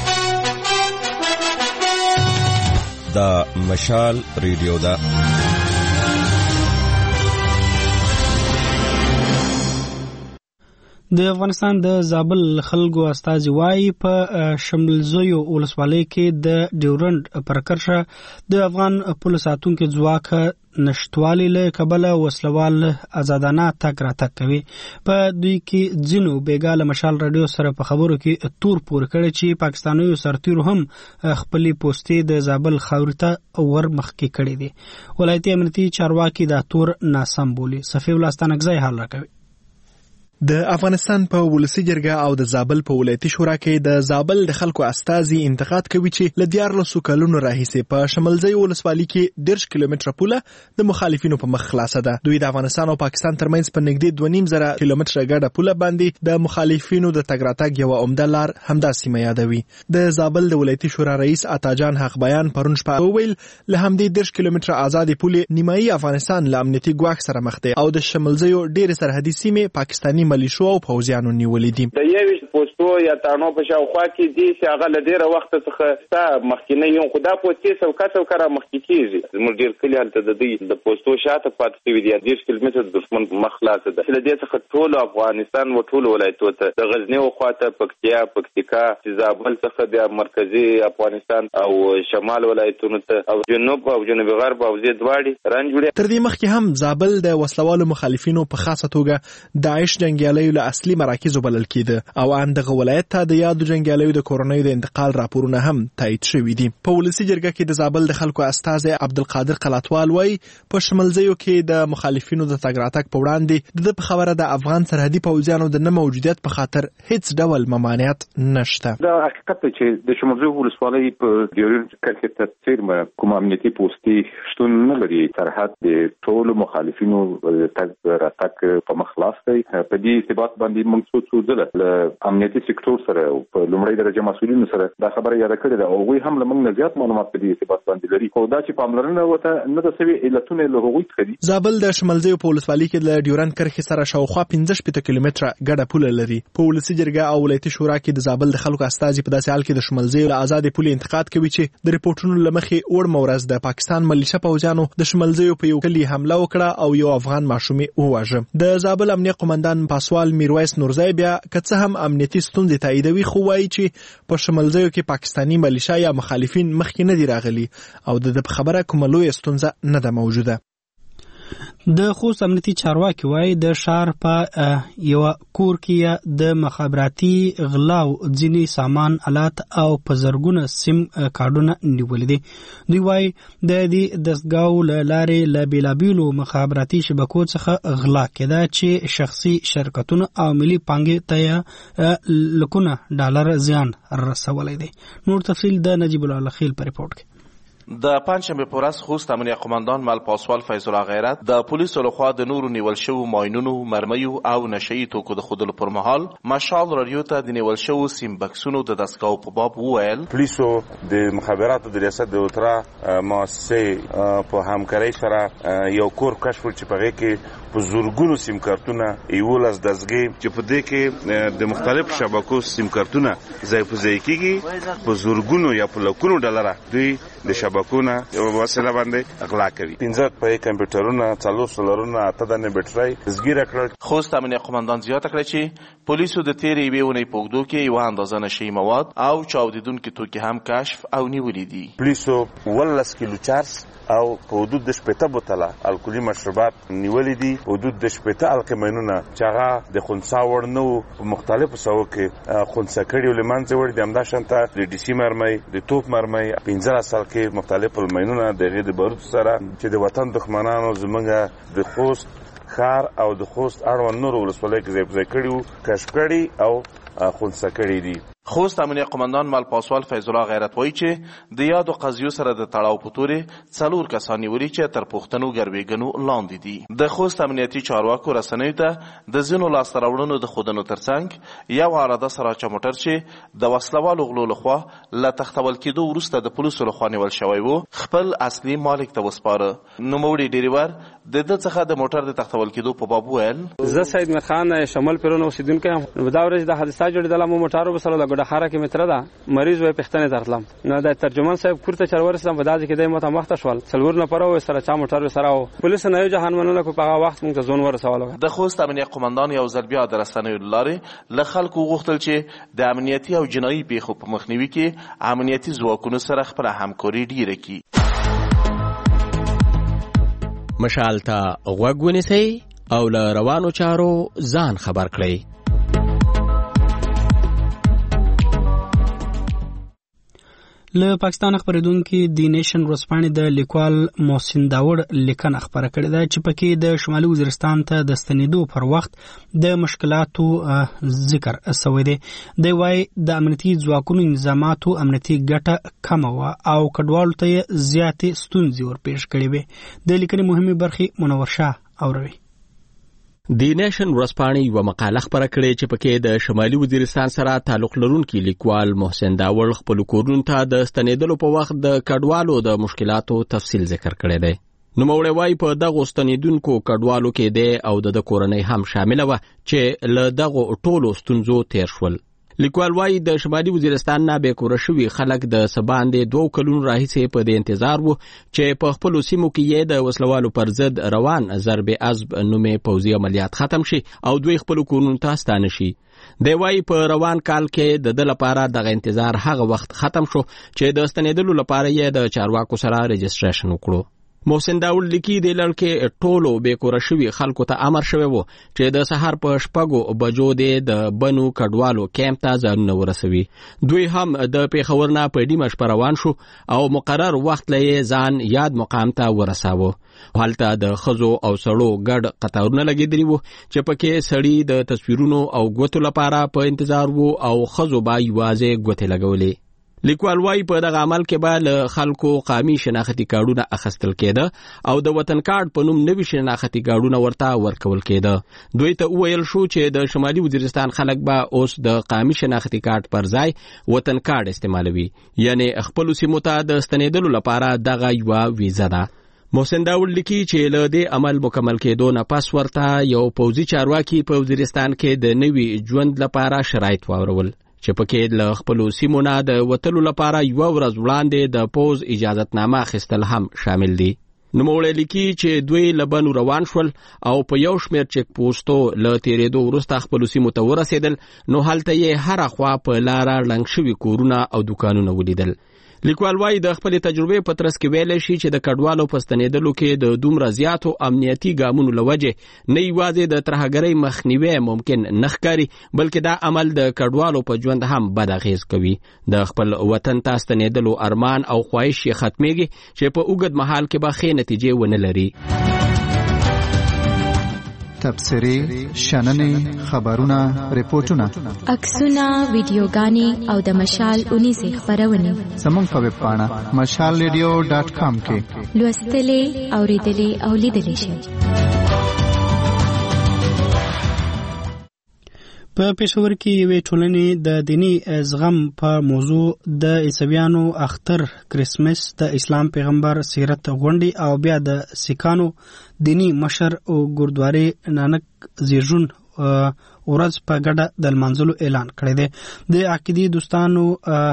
دا مشال ریډیو ده. د افغانستان د زابل خلکو استازي وایي په شملزیو ولسوالۍ کې د ډیورنډ پر کرښه د افغان پولیس ساتونکو ځواک نشټوالي له کبله وسلوال آزادانه تګ راتګ کوي. په دوی کې ځینو بیګاله مشال رادیو سره په خبرو کې تور پور کړی چې پاکستانیو سرتیرو هم خپلې پوستې د زابل خاورې ته ور مخکې کړي دي. ولایتي امنیتي چارواکي دا تور ناسم بولي. صفي الله ستانکزی حال راکوي. د افغانستان په ولسی جرګه او د زابل په ولایتي شورا کې د زابل د خلکو استازي انتقاد کوي چې ل دیارلسو کلونو راهیسې په شملزی ولسوالۍ کې ډېر کیلومتره پوله د مخالفینو په مخ خلاصه ده. دوی د افغانستان او پاکستان ترمنځ په نږدې دوه نیم زره کیلومتره ګډه پوله باندې د مخالفینو د تګ راتګ یو عمده لار همدا سیمه یادوي. د زابل د ولایتي شورا رئیس عطاجان حق بیان پرون شپه وویل له همدې ډېر کیلومتره آزاد پولې نیمایي افغانستان له امنیتي ګواښ سره مخ دی او د شملزیو ډېرې سرحدي سیمې پاکستاني ملیشو او پوځیانو نیولې دي. د یوې پوسټو یا تانو په شاوخوا کې دي چې هغه له ډېره وخت څخه ستا مخکینه یو خو دا پوسټې څوکه څوکه را مخکې کېږي. زموږ ډېر کلي هلته د دوی د پوسټو شاته پاتې شوي دي. دېرش کیلومتره د دښمن په مخ خلاصه ده. له دې څخه ټولو افغانستان و ټولو ولایتو ته د غزني خوا ته پکتیا پکتیکا زابل څخه د مرکزي افغانستان او شمال ولایتونو ته او جنوب او جنوبي غرب او زید واړي رنج وړي. تر دې مخکې هم زابل د وسلوالو مخالفینو په خاصه توګه داعش جنگیالیو له اصلي مراکزو بلل کېده او ان دغه ولایت ته د یادو جنگیالیو د کورنیو د انتقال راپورونه هم تایید شوي دي. په ولسی جرګه کې د زابل د خلکو استازي عبدالقادر قلاتوال وایي په شملزیو کې د مخالفینو د تګ راتګ په وړاندې د په خبره د افغان سرحدي پوځیانو د نه موجودیت په خاطر هیڅ ډول ممانعت نشته. دا حقیقت دی چې د شملزیو ولسوالۍ په ډیورنډ کرښې ته څیرمه کوم امنیتي پوستې شتون نه لري. سرحد د ټولو مخالفینو تګ راتګ په مخ خلاص دی. په دې ارتباط باندې موږ څو څو ځله له امنیتي سکتور سره او په لومړۍ درجه مسؤلینو سره دا خبره یاد کړې ده او هغوی هم له موږ نه زیات معلومات په دې ارتباط باندې لري. خو دا چې پاملرنه ورته نه ده سوې علتونه له هغوی څخه دي. زابل د شملزیو په ولسوالۍ کې له ډیورنډ کرښې سره شاوخوا پنځه شپېته کیلومتره ګډه پوله لري. په ولسي جرګه او ولایتي شورا کې د زابل د خلکو استازي په داسې حال کې د شملزیو له آزادې پولې انتقاد کوي چې د ریپورټونو له مخې وړمه ورځ د پاکستان ملیشه پوځیانو د شملزیو په یو کلي حمله وکړه او یو افغان ماشومې وواژه. د زابل امنیه قومندان پاسوال میرویس نورزی بیا که څه هم امنیتي ستونزې تاییدوي خو وایي چې په شملزیو کې پاکستاني ملیشه یا مخالفین مخکې نه دي راغلي او د خبره کومه لویه ستونزه نه ده موجوده. د خوست امنیتي چارواکي وایي د ښار په یو کور کې د مخابراتي غلاو ځینې سامان آلات او په زرګونه سیم کارډونه نیولي دي. دوی وایي د دې دستګاو له لارې له بېلابېلو مخابراتي شبکو څخه غلا کېده چې شخصي شرکتونه او ملي پانګې ته یې لکونه ډالر زیان رسولی دی. نور تفصیل د نجیب الله خیل په ریپورټ کې. د پنجشنبه په ورځ خوست امنیه قماندان مل پاسوال فیض الله غیرت د پولیسو لخوا د نورو نیول شوو ماینونو، مرمیو او نشهیي توکو د ښودلو پر مهال مشال راډیو ته د نیول شوو سیم بکسونو د دستګاو په باب وویل پولیسو د مخابراتو د ریاست د اوترا مؤسسې په همکارۍ سره یو کور کشف کړ چې په هغې کې په زرګونو سیم کارتونه یولس دستګې چې په دې کې د مختلفو شبکو سیم کارتونه ځای په ځای کېږي په زرګونو یا په لکونو ډالره دوی د شبکونه یو وسیله باندې اغلا کوي. پنځه په کمپیوټرونه، څلور سولرونه، اته دانې بیټرۍ زګیره کړل. خوست امنیه قماندان زیاته کړه چې پولیسو د تیرې یوې اونۍ په اوږدو کې یوه اندازه نشهیي مواد او چاودېدونکي توکي هم کشف او نیولي دي. پولیسو اوولس کیلو چارس او په حدود د شپېته بوتله الکولي مشروبات نیولي دي. په حدود د شپېته القمینونه چې هغه د خنثی وړ نه وو په مختلفو سوو کې خنثی کړي او له منځه وړي دي. همداشانته د ډي سي مرمۍ، د توپ مرمۍ، پنځلس کې مختلف المینونه د هغې د باروتو سره چې د وطن دښمنانو زموږ د خوست ښار او د خوست اړوند نورو ولسوالیو کې ځای په ځای کړي وو، کشف کړي او خنثی کړي دي. خوست امنیه قماندان مل پاسوال فیض الله غیرت وایي چې د یادو قضیو سره د تړاو په تورې څلور کسان نیولي چې تر پوښتنو ګروېږنو لاندې دي. د خوست امنیتي چارواکو رسنیو ته د ځینو لاسته راوړنو د ښودنو ترڅنګ یو اراده سراچه موټر چې د وسلوالو غلو لخوا له تختول کېدو وروسته د پولیسو لخوا نیول شوی و خپل اصلي مالک ته وسپاره. نوموړي ډریور د ده څخه د موټر د تختول کېدو په باب وویل زه سید میرخان شمال پیرون اوسیدونکی یم. دا ورځ د حادثه جوړېدله مو موټر وبسلو ګډه خاره کې متره ده مریض وای پښتنه درتلم نو د ترجمان صاحب کورته چر ورسلم په داسې کې د ماته مخته شول څلور نفر او سره چا موټر سره او پولیس نه یو جهان مننه کو په هغه وخت موږ ځون ورسول. د خوست امنیه قماندان یو ځل بیا د رسنیو لارې له خلکو غوښتل چې د امنیتي او جنایي پیښو په مخنیوي کې امنیتي ځواکونو سره خپله همکاري ډیره کړي. مشال ته غوږ ونیسئ او له روانو چارو ځان خبر کړئ. له پاکستان خبرېدونکي دی نیشن ورځپاڼې د لیکوال محسن داوړ لیکنه خپره کړې ده چې پکې د شمالي وزیرستان ته د ستنېدو پر وخت د مشکلاتو ذکر شوی دی. دی وایي د امنیتي ځواکونو نظاماتو امنیتي ګټه کمه وه او کډوالو ته یې زیاتې ستونزې ورپېښ کړې وې. د لیکنې مهمې برخې منور شاه اوروي. دی نیشن ورځپاڼې یوه مقاله خپره کړې چې پکې د شمالي وزیرستان سره تعلق لرونکي لیکوال محسن داوړ خپلو کورونو ته د ستنېدلو په وخت د کډوالو د مشکلاتو تفصیل ذکر کړی دی. نوموړی وایي په دغو ستنېدونکو کډوالو کې دی او د ده کورنۍ هم شامله وه چې له دغو ټولو ستونزو تیر شول. لیکوال وایي د شمالي وزیرستان نه بېکوره شوي خلک د څه باندې دوو کلونو راهیسې په دې انتظار وو چې په خپلو سیمو کې یې د وسلوالو پر ضد روان ضرب عصب نومې پوځي عملیات ختم شي او دوی خپلو کورونو ته ستانه شي. دی وایي په روان کال کې د ده لپاره دغه انتظار هغه وخت ختم شو چې د ستنېدلو لپاره یې د چارواکو سره رجسټریشن وکړو. محسن داوړ لیکي د لړ کې ټولو بېکوره شوي خلکو ته امر شوی و چې د سهار په شپږو بجو د بنو کډوالو کیمپ ته ځانونه ورسوي. دوی هم د پېښور نه په ډیمه شپه روان شو او مقرر وخت له یې ځان یاد مقام ته ورساوه. هلته د ښځو او سړو ګډ قطارونه لګېدلي وو چې پکې سړي د تصویرونو او ګوتو لپاره په انتظار وو او ښځو به یوازې ګوتې لګولې. لیکوال وایي په دغه عمل کې به له خلکو قامي شناختي کارډونه اخیستل کېده او د وطن کارډ په نوم نوي شناختي کارډونه ورته ورکول کېده. دوی ته وویل شو چې د شمالي وزیرستان خلک به اوس د قامي شناختي کارډ پر ځای وطن کارډ استعمالوي، یعنی خپلو سیمو ته د ستنېدلو لپاره دغه یوه ویزه ده. محسن داوړ لیکي چې له دې عمل مکمل کېدو نه پس ورته یو پوځي چارواکي په وزیرستان کې د نوي ژوند لپاره شرایط واورول چې پکې له خپلو سیمو نه د وتلو لپاره یوه ورځ وړاندې د پوځ اجازتنامه اخیستل هم شامل دي. نوموړی لیکي چې دوی له بنو روان شول او په یو شمېر چک پوسټو له تېرېدو وروسته خپلو سیمو ته ورسېدل، نو هلته یې هره خوا په لاره ړنګ شوي کورونه او دوکانونه ولیدل. لیکوال وايي د خپل تجربې په ترڅ کې ویل شي چې د کډوالو په ستنېدلو کې د دومره زیاتو امنیتي ګامونو لوجه نه یوازې د ترهګرۍ مخنیوي ممکن نه ښکاري بلکې دا عمل د کډوالو په ژوند هم بد اغیز کوي. د خپل وطن ته ستنېدلو ارمان او خواهش یې ختمېږي چې په اوږد مهال کې به ښې نتیجې ونه لري. تبصرې، شننې، خبرونه، ریپورتونه، عکسونه، ویډیوګانې او د مشال اونیزې خپرونې زموږ په ویب پاڼه مشال ریډیو ډاټ کام کې لوستلې، اورېدلې او لیدلې شئ. په پېښور کې یوې ټولنې د دیني زغم په موضوع د عیسویانو اختر کرسمس، د اسلام پیغمبر سیرت غونډې او بیا د سیکانو دینی مشر او ګوردواري نانک زیرجون ورځ په ګډه د لمانځلو اعلان کړی دی. د عقیدي دوستانو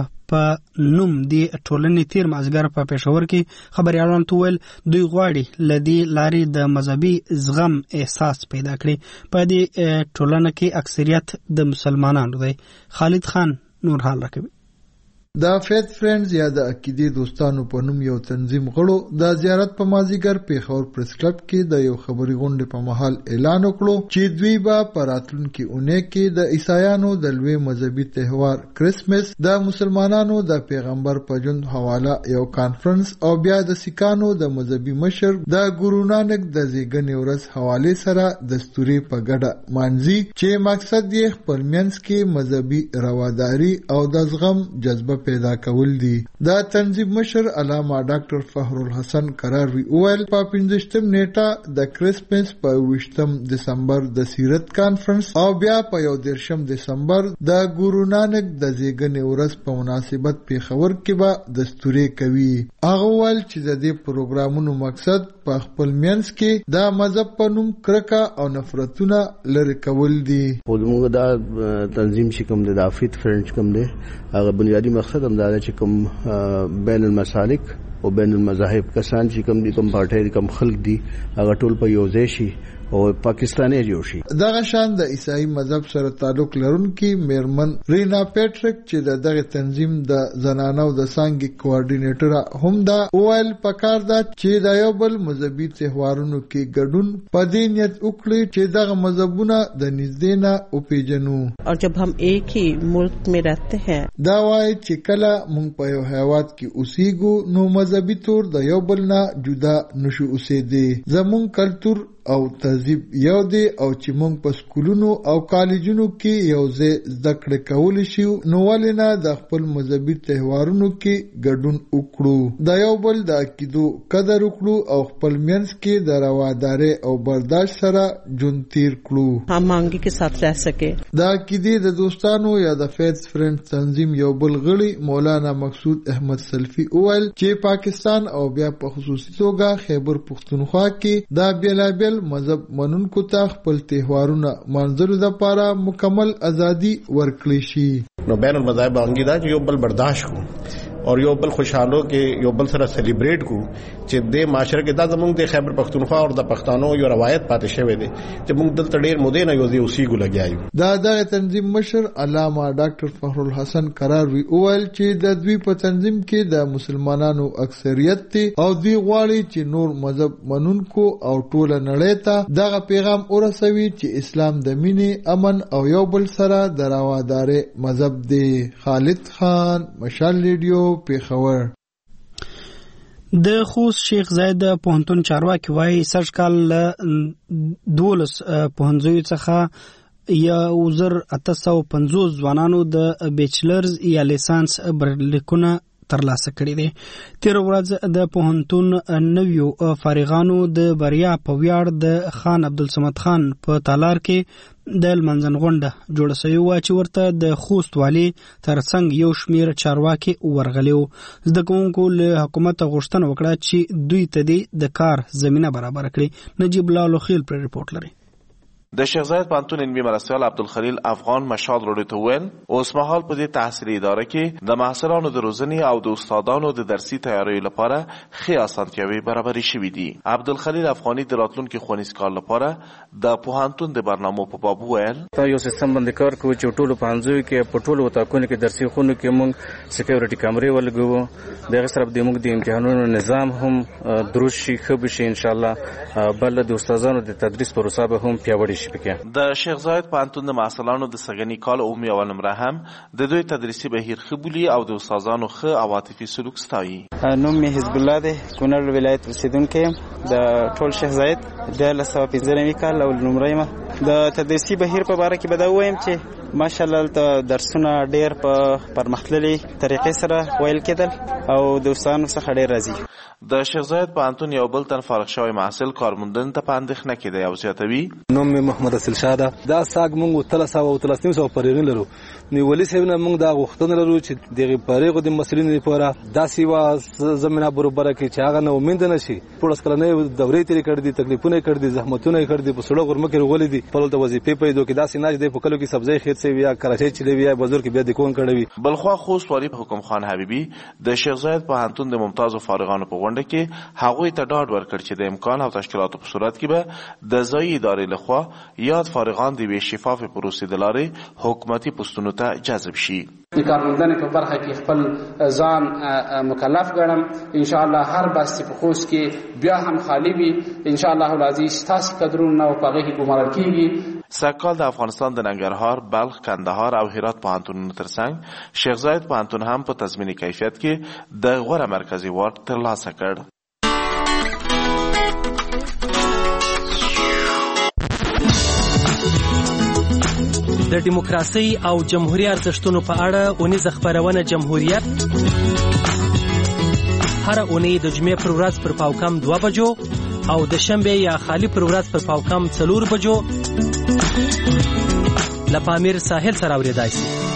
په نوم دی ټولنې تیر مازګر په پېښور کې خبريالانو ته ویل دوی غواړي لدی لاري د مذهبي زغم احساس پیدا کړي. په دې ټولنه کې اکثریت د مسلمانانو دی. خالد خان نور حال راکوي. د فیت فرندز یا د عقیدي دوستانو په نوم یو تنظیم غړو د زیارت په مازیګر پیښور پریس کلب کې د یو خبري غونډې په محل اعلان وکړو چې دوی به په راتلونکي اونۍ کې د عیسایانو د لوی مذهبي تهوار کرسمس، د مسلمانانو د پیغمبر په ژوند حواله یو کانفرنس او بیا د سیکانو د مذهبي مشر د ګورو نانک د زیږنې ورځ حواله سره دستوري په ګډه مانځي چې مقصد یې خپل منځ کې مذهبي رواداري او د زغم جذبه پیدا کول دي. دا تنظیم مشر علامه ډاکټر فخر الحسن قراروي اویل په پنځشتم نیټه د کرسمس په ویشتم دسمبر د سیرت کانفرنس او بیا په یو دیرشم دسمبر د ګورو نانک د زیږنې ورځ په مناسبت پیښور کې به دستوري کوي. هغه ویل چې د دې پروګرامونو مقصد په خپل منځ کې د مذهب په نوم کرکه او نفرتونه لري کول دي. موږ دا تنظیم چې کوم د افریت فرنچ کوم دی هغه بنیادی مقصد هم دا چې کوم بین المسالک او بین المذاهب کسان چې کوم دي کوم پارټي کوم خلک دي هغه ټول په یو ځای شي او پاکستاني جوړ شي. دغه شان د عیسائی مذهب سره تعلق لرونکي میرمن رینا پیټریک چې د دغه تنظیم د زنانو د څنګه کوارډینیټر هم دا اویل پکار دا چې د یو بل مذهبي تهوارونو کې ګډون په دې نیت وکړي چې دغه مذهبونه د نږدې نه وپیژنو. او جب هم ایک ہی ملک میں رہتے ہیں دا وایي چې کله مونږ په یو هیواد کې اوسېږو نو مذهبي تور د یو بل نه جدا نشو اوسېدی. زمونږ کلتور او تهذیب یو دی او چې مونږ په سکولونو او کالجونو کې یو ځای زده کړې کولی شي نو ولې نه د خپل مذهبي تهوارونو کې ګډون وکړو، د یو بل د عقیدو قدر وکړو او خپل منځ کې د روادارۍ او برداشت سره ژوند تیر کړو. هماهنګي کې ساتھ رہ سکے. د عقیدې د دوستانو یا د فیت فرند تنظیم یو بل غړي مولانا مقصود احمد سلفي اویل چې پاکستان او بیا په خصوصي توګه خیبر پختونخوا کې د بیلابیل مذهب منونکو ته خپل تهوارونه منځلو لپاره مکمل ازادي ورکړي شي. نو بین المذاهب باندې دا چې یو بل برداشت کو اور یو بل خوشحالو کې یو بل سره سلیبریټ کو چې د معاشره کې دا زمونږ د خیبر پختونخوا او د پښتنو یو روایت پاتې شوی دی چې موږ دلته ډېر مودې نه یو ځای اوسېږو لګیایو. دا د تنظیم مشر علامه ډاکټر فخر الحسن قراروي اویل چې د دوی په تنظیم کې د مسلمانانو اکثریت دي او دوی غواړي چې نور مذهب منونکو او ټوله نړۍ ته دغه پیغام ورسوي چې اسلام د مینې، امن او یو بل سره د روادارۍ مذهب دی. خالد خان، مشال ریډیو، پیښور. د خوست شیخ زاید پوهنتون چارواکي وایي سږ کال له دولس پوهنځیو څخه یو زر اته سوه پنځوس ځوانانو د بیچلرز یا لیسانس برلیکونه ترلاسه کړي دي. تیر ورځ د پوهنتون نویو فارغانو د بریا په ویاړ د خان عبدالصمد خان په تالار کې د لمانځن غونډه جوړه شوې وه چې ورته د خوست والي ترڅنګ یو شمېر چارواکي ورغلي وو. زده کوونکو له حکومته غوښتنه وکړه چې دوی ته د کار زمینه برابره کړي. نجیب الله لوخیل پر رپورټ لري. د شیخ زاید پوهنتون علمي مرستیال عبدالخلیل افغان مشال روډیو ته وویل اوسمهال په دې تحصیلي اداره کې د محصلانو د روزنې او د استادانو د درسي تیاریو لپاره ښې اسانتیاوې برابرې شوي دي. عبدالخلیل افغاني د راتلونکي ښوونیز کال لپاره د پوهنتون د برنامو په باب وویل تا یو سیستم باندې کار کوو چې ټولو پوهنځیو کې په ټولو اتاقونو کې درسي خونو کې موږ سکیورټي کیمرې ولګوو. دغه سره د موږ د امتحانونو نظام هم درست شي ښه به شي انشاءالله بل د استادانو د تدریس پروسه به هم پیاوړې شي. پکې د شیخ زاید پوهنتون د محصلانو د سږني کال عمومي اول نمره هم د دوی تدریسي بهیر ښه بولي او د استادانو ښه او عاطفي سلوک ستایي. نوم مې حزب الله دی، کونړ ولایت اوسیدونکی یم. د ټول شیخ زاید دیارلس سوه پنځه نوي کال اول نمره یم. د تدریسي بهیر په باره کې به دا ووایم چې ماشاءالله ته درسونه ډېر په پرمختللي طریقې سره ویل کېدل او د استادانو څخه ډېر راضي. د شیخ زاید پوهنتون یو بل تن فارغ شوی محصل کارموندنې ته په اندېښنه کې دی او زیاتوي نوم مې محمد اصل شاه ده. دا ساګ موږ اتلس سوه او اتلس نیم سوه پریغون لرو. نیولي صاحب نه موږ دا غوښتنه لرو چې دغې پریغو د مسؤلینو لپاره داسې یوه زمینه برابره کړي چې هغه نه امید نه شي. پوړس کلنۍ دورې تېرې کړي دي، تکلیفونه یې کړي دي، زحمتونه یې کړي دي، په سړو غرمه کې راغلي دي، خپلو ته وظیفې پیدا کړي. داسې نه چې دی په کلو کې سبزۍ خېت شوي یا کراچۍ چلوي وي یا بازار کې بیا د کون کړی وي. بلخوا خوست والي حکم خان حبیبي د شیخ زاید پوهنتون د ممتازو فارغانو په غونډه کې هغوی ته ډاډ ورکړ چې د امکان او تشکیلاتو په صورت کې به د ځایي ادارې لخوا یاد فارغان د یوې شفافې پروسې د لارې حکومتي پوستونو ته جذب شي. د کارموندنې په برخه کې خپل ځان مکلف ګڼم. انشاءالله هر بس چې په خوست کې بیا هم خالی وي انشاءالله العزیز ستاسې کدرونه او په هغې کې ګمارل کېږي. سږکال د افغانستان د ننګرهار، بلخ، کندهار او هرات پوهنتونونو ترڅنګ شیخ زاید پوهنتون هم په تضمیني کیفیت کې د غوره مرکزي واټ ترلاسه کړ. د دیموکراسۍ او جمهوري ارزښتونو په اړه اونیزه خپرونه جمهوریت هره اونۍ د جمعې پر ورځ پر پاوکم دوه بجو او د شنبې یا خالی پر ورځ پر پاوکم څلور بجو له پامیر ساحل سره اورېدای شي.